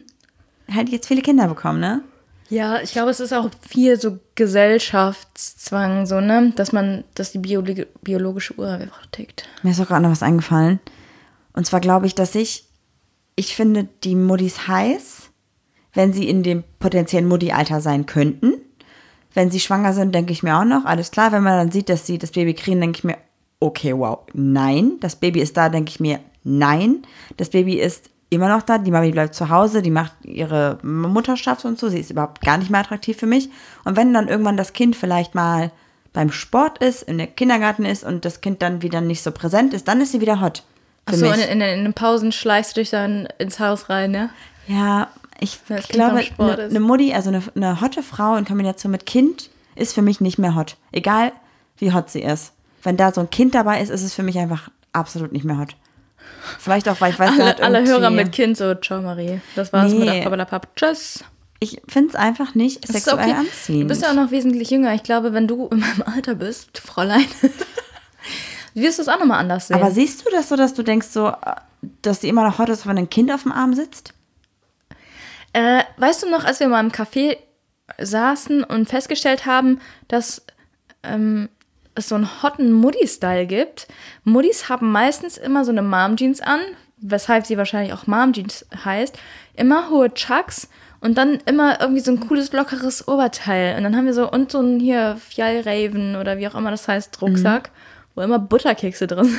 halt jetzt viele Kinder bekommen, ne? Ja, ich glaube, es ist auch viel so Gesellschaftszwang, so, ne? Dass die biologische Uhr einfach tickt. Mir ist auch gerade noch was eingefallen. Und zwar glaube ich, dass ich finde die Muddis heiß, wenn sie in dem potenziellen Muddi-Alter sein könnten. Wenn sie schwanger sind, denke ich mir auch noch, alles klar. Wenn man dann sieht, dass sie das Baby kriegen, denke ich mir, okay, wow, nein. Das Baby ist da, denke ich mir, nein. Das Baby ist immer noch da, die Mami bleibt zu Hause, die macht ihre Mutterschaft und so, sie ist überhaupt gar nicht mehr attraktiv für mich. Und wenn dann irgendwann das Kind vielleicht mal beim Sport ist, in der Kindergarten ist und das Kind dann wieder nicht so präsent ist, dann ist sie wieder hot. Für Achso, mich. in den Pausen schleichst du dich dann ins Haus rein, ne? Ja, ich Das Kind glaube, beim Sport ist. eine Mutti, also eine hotte Frau in Kombination mit Kind, ist für mich nicht mehr hot. Egal, wie hot sie ist. Wenn da so ein Kind dabei ist, ist es für mich einfach absolut nicht mehr hot. Vielleicht auch, weil ich weiß, Alle Hörer mit Kind so, ciao Marie. Das war's mit Appalapapp. Tschüss. Ich finde es einfach nicht Das ist sexuell okay. anziehend. Du bist ja auch noch wesentlich jünger. Ich glaube, wenn du in meinem Alter bist, Fräulein, wirst du es auch nochmal anders sehen. Aber siehst du das so, dass du denkst so, dass die immer noch hot ist, wenn ein Kind auf dem Arm sitzt? Weißt du noch, als wir mal im Café saßen und festgestellt haben, dass es so einen hotten Muddy-Style gibt? Muddis haben meistens immer so eine Mom-Jeans an, weshalb sie wahrscheinlich auch Mom-Jeans heißt. Immer hohe Chucks und dann immer irgendwie so ein cooles, lockeres Oberteil. Und dann haben wir so, und so ein hier Fjallraven oder wie auch immer das heißt, Rucksack, wo immer Butterkekse drin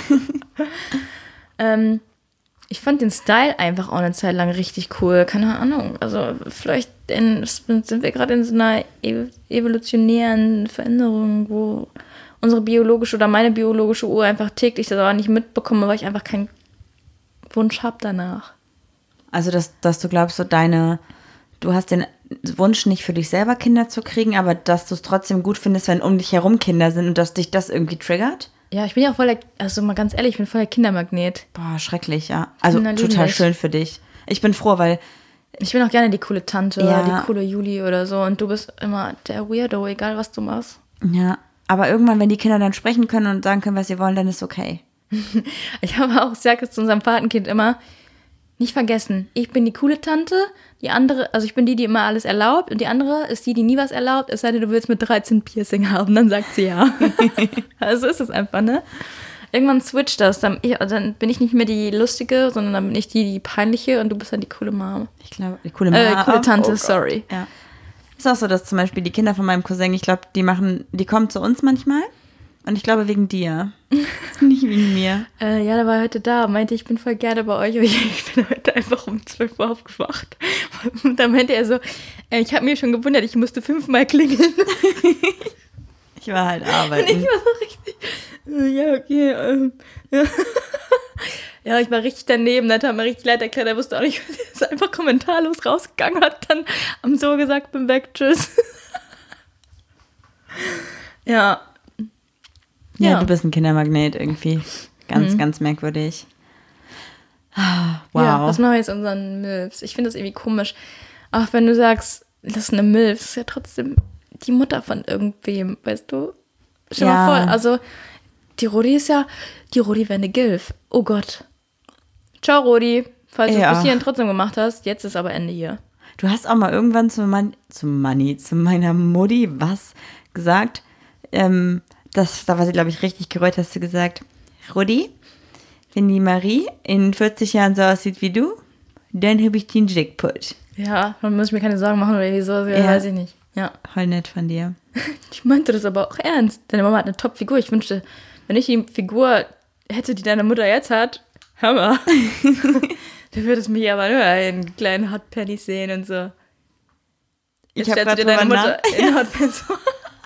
sind. Ich fand den Style einfach auch eine Zeit lang richtig cool. Keine Ahnung. Also vielleicht sind wir gerade in so einer evolutionären Veränderung, wo unsere biologische oder meine biologische Uhr einfach täglich das aber nicht mitbekomme, weil ich einfach keinen Wunsch habe danach. Also, dass du glaubst, du hast den Wunsch nicht für dich selber Kinder zu kriegen, aber dass du es trotzdem gut findest, wenn um dich herum Kinder sind und dass dich das irgendwie triggert? Ja, ich bin ja auch also mal ganz ehrlich, ich bin voll der Kindermagnet. Boah, schrecklich, ja. Also total schön für dich. Ich bin froh, weil ich bin auch gerne die coole Tante, die coole Juli oder so und du bist immer der Weirdo, egal was du machst. Ja, aber irgendwann, wenn die Kinder dann sprechen können und sagen können, was sie wollen, dann ist okay. Ich habe auch gesagt zu unserem Patenkind immer, nicht vergessen, ich bin die coole Tante, die andere, also ich bin die immer alles erlaubt und die andere ist die nie was erlaubt, es sei denn, du willst mit 13 Piercing haben, dann sagt sie ja. Also ist es einfach, ne? Irgendwann switcht das, dann bin ich nicht mehr die Lustige, sondern dann bin ich die Peinliche und du bist dann die coole Mom. Ich glaube, die coole Mom. Coole Tante, sorry. Ja. Ist auch so, dass zum Beispiel die Kinder von meinem Cousin, ich glaube, die kommen zu uns manchmal und ich glaube wegen dir, nicht wegen mir. Ja, der war heute da, meinte, ich bin voll gerne bei euch, aber ich bin heute einfach um 12 Uhr aufgewacht. Und dann meinte er so, ich habe mir schon gewundert, ich musste 5-mal klingeln. Ich war halt arbeiten. Und ich war so richtig, ja, okay, ja. Ja, ich war richtig daneben, dann hat mir richtig leid erklärt, er wusste auch nicht, er ist einfach kommentarlos rausgegangen, hat dann am so gesagt, bin weg, tschüss. Ja. Ja, du bist ein Kindermagnet irgendwie. Ganz, ganz merkwürdig. Wow. Ja, was machen wir jetzt unseren Milfs? Ich finde das irgendwie komisch. Auch wenn du sagst, das ist eine Milf, das ist ja trotzdem die Mutter von irgendwem, weißt du? Stell mal vor, also die Rodi wäre eine Gilf. Oh Gott. Ciao, Rodi. Falls du es bis hierhin trotzdem gemacht hast, jetzt ist aber Ende hier. Du hast auch mal irgendwann zu meiner Mutti was gesagt. Da war sie, glaube ich, richtig gerührt, hast du gesagt, Rudi, wenn die Marie in 40 Jahren so aussieht wie du, dann habe ich den Jackpot. Ja, dann muss ich mir keine Sorgen machen oder wieso, weiß ich nicht. Ja. Voll nett von dir. Ich meinte das aber auch ernst. Deine Mama hat eine Top-Figur. Ich wünschte, wenn ich die Figur hätte, die deine Mutter jetzt hat, hör mal, du würdest mich aber nur in kleinen Hotpennies sehen und so. Jetzt stellst du dir deine Mutter in Hotpants vor.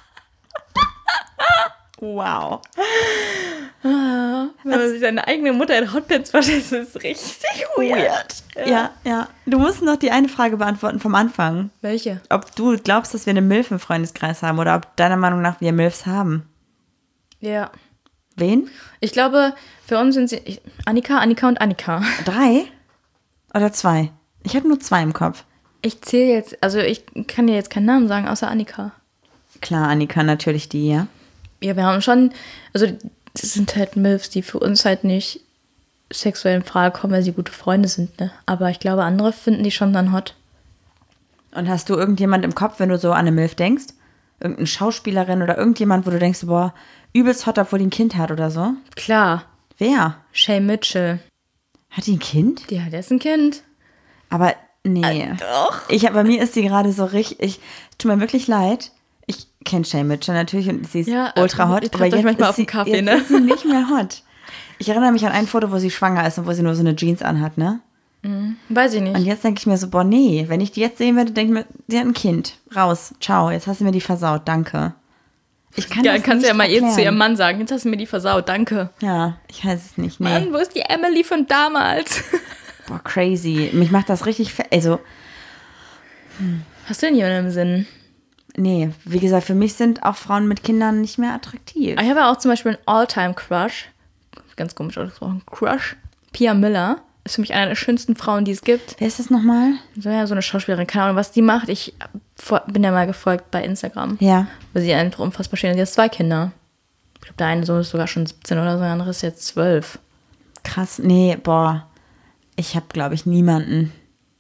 Wow. Wenn man sich seine eigene Mutter in Hotpants vorstellt, ist das richtig weird. Ja. Du musst noch die eine Frage beantworten vom Anfang. Welche? Ob du glaubst, dass wir eine Milf im Freundeskreis haben oder ob deiner Meinung nach wir Milfs haben. Ja. Wen? Ich glaube, für uns sind sie Annika und Annika. 3? Oder 2? Ich habe nur 2 im Kopf. Ich zähle jetzt, also ich kann dir jetzt keinen Namen sagen, außer Annika. Klar, Annika natürlich die, ja. Ja, wir haben schon, also das sind halt Milfs, die für uns halt nicht sexuell in Frage kommen, weil sie gute Freunde sind, ne? Aber ich glaube, andere finden die schon dann hot. Und hast du irgendjemand im Kopf, wenn du so an eine Milf denkst? Irgendeine Schauspielerin oder irgendjemand, wo du denkst, boah, übelst hot, obwohl die ein Kind hat oder so? Klar. Wer? Shay Mitchell. Hat die ein Kind? Ja, der ist ein Kind. Aber nee. Doch. Bei mir ist die gerade so richtig, tut mir wirklich leid. Ich kenne Shay Mitchell natürlich und sie ist ultra hot. Aber jetzt manchmal auf dem Kaffee, ne? Ist sie nicht mehr hot. Ich erinnere mich an ein Foto, wo sie schwanger ist und wo sie nur so eine Jeans anhat, ne? Weiß ich nicht. Und jetzt denke ich mir so, boah, nee, wenn ich die jetzt sehen würde, denke ich mir, sie hat ein Kind. Raus, ciao, jetzt hast du mir die versaut, danke. Ich kann das kannst nicht du ja mal erklären. jetzt zu ihrem Mann sagen, jetzt hast du mir die versaut, danke. Ja, ich weiß es nicht, nee. Mann, wo ist die Emily von damals? Boah, crazy. Mich macht das richtig, Hast du denn jemanden im Sinn? Nee, wie gesagt, für mich sind auch Frauen mit Kindern nicht mehr attraktiv. Ich habe ja auch zum Beispiel einen All-Time-Crush. Ganz komisch ausgesprochen. Crush. Pia Miller ist für mich eine der schönsten Frauen, die es gibt. Wer ist das nochmal? So eine Schauspielerin, keine Ahnung, was die macht. Ich bin ja mal gefolgt bei Instagram. Ja. Weil sie einfach unfassbar schön ist. Sie hat 2 Kinder. Ich glaube, der eine Sohn ist sogar schon 17 oder so, der andere ist jetzt 12. Krass. Nee, boah. Ich habe, glaube ich, niemanden.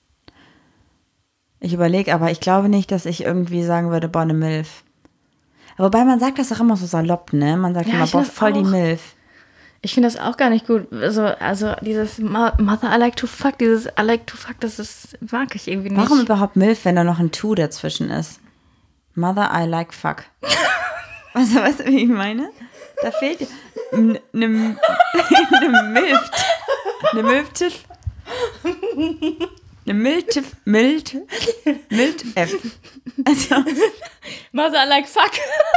Ich überlege, aber ich glaube nicht, dass ich irgendwie sagen würde, boah, eine Milf. Wobei man sagt das doch immer so salopp, ne? Man sagt Ja, immer, ich boah, find das voll die auch. Milf. Ich finde das auch gar nicht gut. Also dieses Mother I like to fuck, dieses I like to fuck, mag ich irgendwie nicht. Warum überhaupt Milf, wenn da noch ein To dazwischen ist? Mother, I like fuck. Weißt du, wie ich meine? Da fehlt eine Milf. Eine Milftiff. Eine Mild F. Also, Mother I like fuck.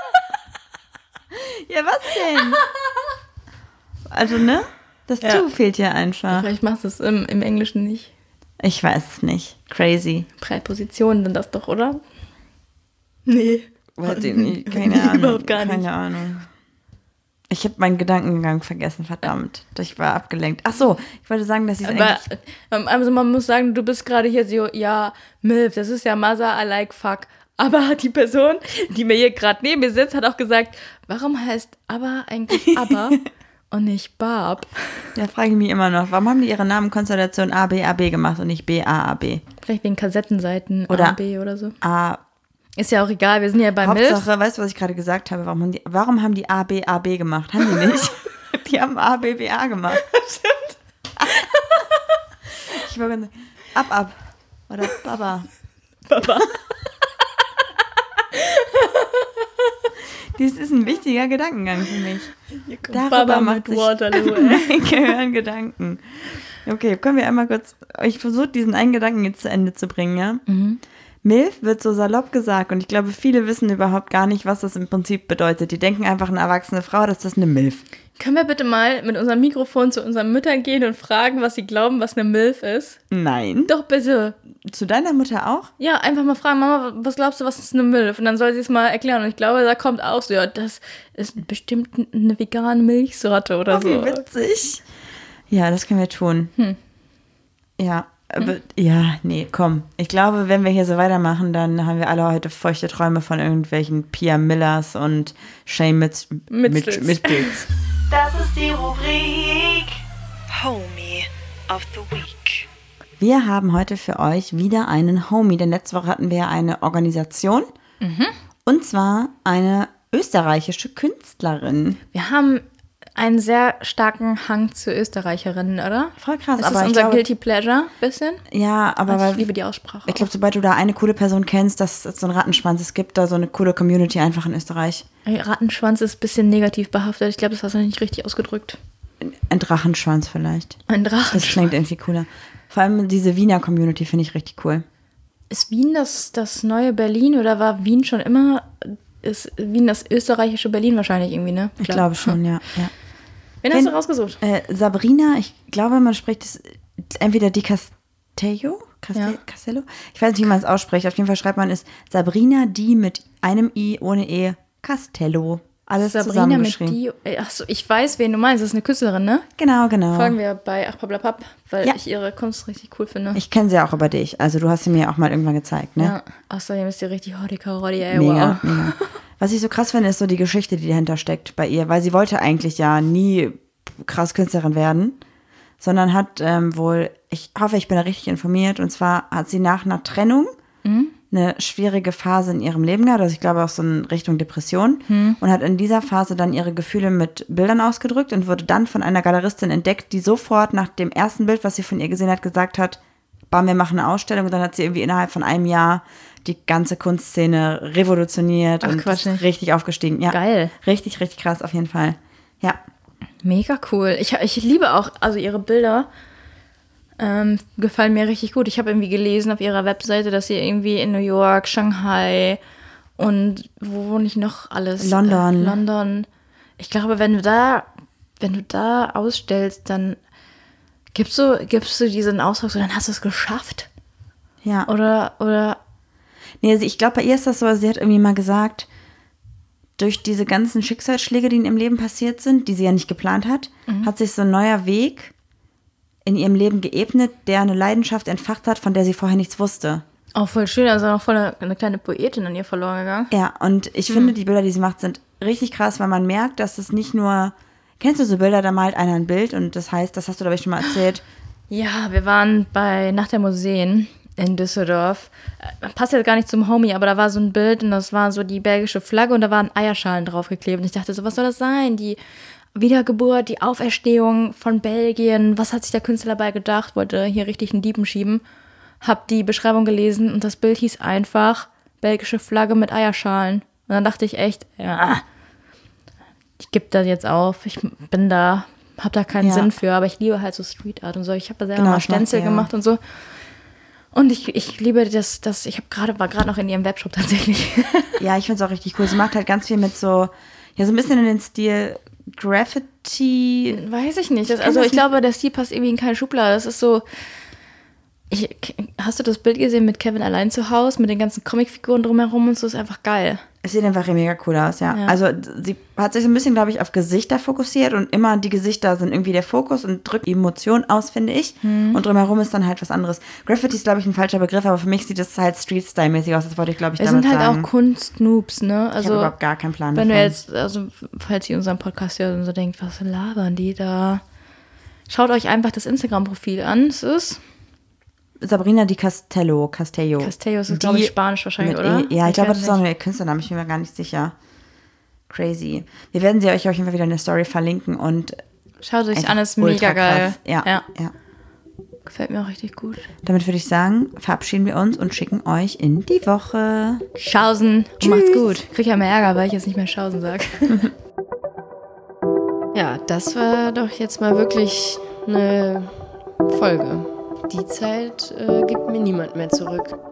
ja, was denn? Also, ne? Das To fehlt ja einfach. Vielleicht machst du es im Englischen nicht. Ich weiß es nicht. Crazy. Präpositionen sind das doch, oder? Nee. Weiß ich nicht. Keine Ahnung. Überhaupt gar nicht. Keine Ahnung. Ich habe meinen Gedankengang vergessen, verdammt. Ich war abgelenkt. Ach so, ich wollte sagen, dass ich es Aber eigentlich... also man muss sagen, du bist gerade hier so, ja, Milf, das ist ja Mother, I like fuck. Aber die Person, die mir hier gerade neben mir sitzt, hat auch gesagt, warum heißt aber eigentlich aber und nicht Barb? Da frage ich mich immer noch, warum haben die ihre Namenkonstellation A, B, A, B gemacht und nicht B, A, A, B? Vielleicht wegen Kassettenseiten Oder A, B oder so. A, Ist ja auch egal, wir sind ja bei Milf. Hauptsache, weißt du, was ich gerade gesagt habe? Warum haben die A, B, A, B gemacht? Haben die nicht? Die haben A, B, B, A gemacht. Stimmt. Ich war ganz... Ab. Oder Baba. Baba. Dies ist ein wichtiger Gedankengang für mich. Hier kommt Darüber Baba macht mit sich Waterloo, ey. mein Gehirn Gedanken. Okay, können wir einmal kurz... Ich versuche, diesen einen Gedanken jetzt zu Ende zu bringen, ja? Milf wird so salopp gesagt und ich glaube, viele wissen überhaupt gar nicht, was das im Prinzip bedeutet. Die denken einfach, eine erwachsene Frau, das ist eine Milf. Können wir bitte mal mit unserem Mikrofon zu unseren Müttern gehen und fragen, was sie glauben, was eine Milf ist? Nein. Doch, bitte. Zu deiner Mutter auch? Ja, einfach mal fragen, Mama, was glaubst du, was ist eine Milf? Und dann soll sie es mal erklären. Und ich glaube, da kommt auch so, ja, das ist bestimmt eine vegane Milchsorte oder so. Wie witzig. Ja, das können wir tun. Ja, aber, ja, nee, komm. Ich glaube, wenn wir hier so weitermachen, dann haben wir alle heute feuchte Träume von irgendwelchen Pia Millers und Shane Mitchels. Das ist die Rubrik Homie of the Week. Wir haben heute für euch wieder einen Homie, denn letzte Woche hatten wir ja eine Organisation. Und zwar eine österreichische Künstlerin. Wir haben einen sehr starken Hang zu Österreicherinnen, oder? Voll krass, Ist aber das ich unser glaube, Guilty Pleasure, bisschen? ja, aber Ich liebe die Aussprache. ich glaube, sobald du da eine coole Person kennst, dass es so einen Rattenschwanz, es gibt da so eine coole Community einfach in Österreich. Rattenschwanz ist ein bisschen negativ behaftet. Ich glaube, das hast du nicht richtig ausgedrückt. Ein Drachenschwanz vielleicht. Ein Das Drachenschwanz. klingt irgendwie cooler. Vor allem diese Wiener Community finde ich richtig cool. Ist Wien das neue Berlin oder war Wien schon immer, ist Wien das österreichische Berlin wahrscheinlich irgendwie, ne? Ich glaube schon, ja. Wen hast du rausgesucht? Sabrina, ich glaube, man spricht es entweder Di Castello? Ja. Castello? Ich weiß nicht, wie man es ausspricht. Auf jeden Fall schreibt man es Sabrina, die mit einem I ohne E, Castello. Alles Sabrina mit zusammengeschrieben. die. Achso, ich weiß, wen du meinst. Das ist eine Künstlerin, ne? Genau. Folgen wir bei Ach Pablapap, weil Ja. ich ihre Kunst richtig cool finde. Ich kenne sie auch über dich. Also du hast sie mir auch mal irgendwann gezeigt, ne? Ja. Außerdem ist sie richtig Roddy, ey, Mega, wow. mega. Was ich so krass finde, ist so die Geschichte, die dahinter steckt bei ihr. Weil sie wollte eigentlich ja nie krass Künstlerin werden, sondern hat wohl, ich hoffe, ich bin da richtig informiert, und zwar hat sie nach einer Trennung eine schwierige Phase in ihrem Leben gehabt, also ich glaube auch so in Richtung Depression, und hat in dieser Phase dann ihre Gefühle mit Bildern ausgedrückt und wurde dann von einer Galeristin entdeckt, die sofort nach dem ersten Bild, was sie von ihr gesehen hat, gesagt hat, bam, wir machen eine Ausstellung, und dann hat sie irgendwie innerhalb von einem Jahr die ganze Kunstszene revolutioniert und Quatsch, ist nicht. richtig aufgestiegen. Ja, Geil. Richtig, richtig krass auf jeden Fall. Ja. Mega cool. Ich liebe auch, also ihre Bilder gefallen mir richtig gut. Ich habe irgendwie gelesen auf ihrer Webseite, dass sie irgendwie in New York, Shanghai und wo nicht noch alles? London. London. Ich glaube, wenn du da ausstellst, dann gibst du diesen Ausdruck so, dann hast du es geschafft. Ja. Oder Nee, also ich glaube, bei ihr ist das so, sie hat irgendwie mal gesagt, durch diese ganzen Schicksalsschläge, die in ihrem Leben passiert sind, die sie ja nicht geplant hat, hat sich so ein neuer Weg in ihrem Leben geebnet, der eine Leidenschaft entfacht hat, von der sie vorher nichts wusste. auch voll schön, also auch voll eine kleine Poetin an ihr verloren gegangen. Ja, und ich finde, die Bilder, die sie macht, sind richtig krass, weil man merkt, dass es nicht nur Kennst du so Bilder, da malt einer ein Bild und das heißt, das hast du, glaube ich, schon mal erzählt. Ja, wir waren bei Nacht der Museen in Düsseldorf. Passt jetzt gar nicht zum Homie, aber da war so ein Bild und das war so die belgische Flagge und da waren Eierschalen draufgeklebt. Und ich dachte so, was soll das sein? Die Wiedergeburt, die Auferstehung von Belgien. Was hat sich der Künstler dabei gedacht? Wollte hier richtig einen Diepen schieben. Hab die Beschreibung gelesen und das Bild hieß einfach belgische Flagge mit Eierschalen. Und dann dachte ich echt, ja, ich gebe das jetzt auf. Ich bin da, hab da keinen Sinn für, aber ich liebe halt so Street Art und so. Ich habe da selber mal Stenzel gemacht und so. Und ich liebe das, war gerade noch in ihrem Webshop tatsächlich. Ja, ich finde es auch richtig cool. Sie macht halt ganz viel mit so, ja, so ein bisschen in den Stil Graffiti. Weiß ich nicht. Ich glaube, der Stil passt irgendwie in keine Schublade. Das ist so, hast du das Bild gesehen mit Kevin allein zu Hause, mit den ganzen Comicfiguren drumherum und so, ist einfach geil. Es sieht einfach mega cool aus, ja. Also sie hat sich so ein bisschen, glaube ich, auf Gesichter fokussiert und immer die Gesichter sind irgendwie der Fokus und drückt Emotionen aus, finde ich. Und drumherum ist dann halt was anderes. Graffiti ist, glaube ich, ein falscher Begriff, aber für mich sieht das halt Street-Style-mäßig aus. Das wollte ich, glaube ich, damit sagen. Wir sind halt auch Kunst-Noobs, ne? Also, ich habe überhaupt gar keinen Plan wenn davon. du jetzt, also falls ihr unseren Podcast hört und so denkt, was labern die da? Schaut euch einfach das Instagram-Profil an. Es ist Sabrina Di Castello. Castello ist, glaube ich, Spanisch wahrscheinlich, oder? Ja, ich glaube, das ist auch nur ihr Künstlername. Ich bin mir gar nicht sicher. Crazy. Wir werden sie euch auf jeden Fall wieder in der Story verlinken und schaut euch an, ist mega geil. Ja. Gefällt mir auch richtig gut. Damit würde ich sagen, verabschieden wir uns und schicken euch in die Woche. Schausen. Macht's gut. Krieg ja mehr Ärger, weil ich jetzt nicht mehr Schausen sage. Ja, das war doch jetzt mal wirklich eine Folge. Die Zeit gibt mir niemand mehr zurück.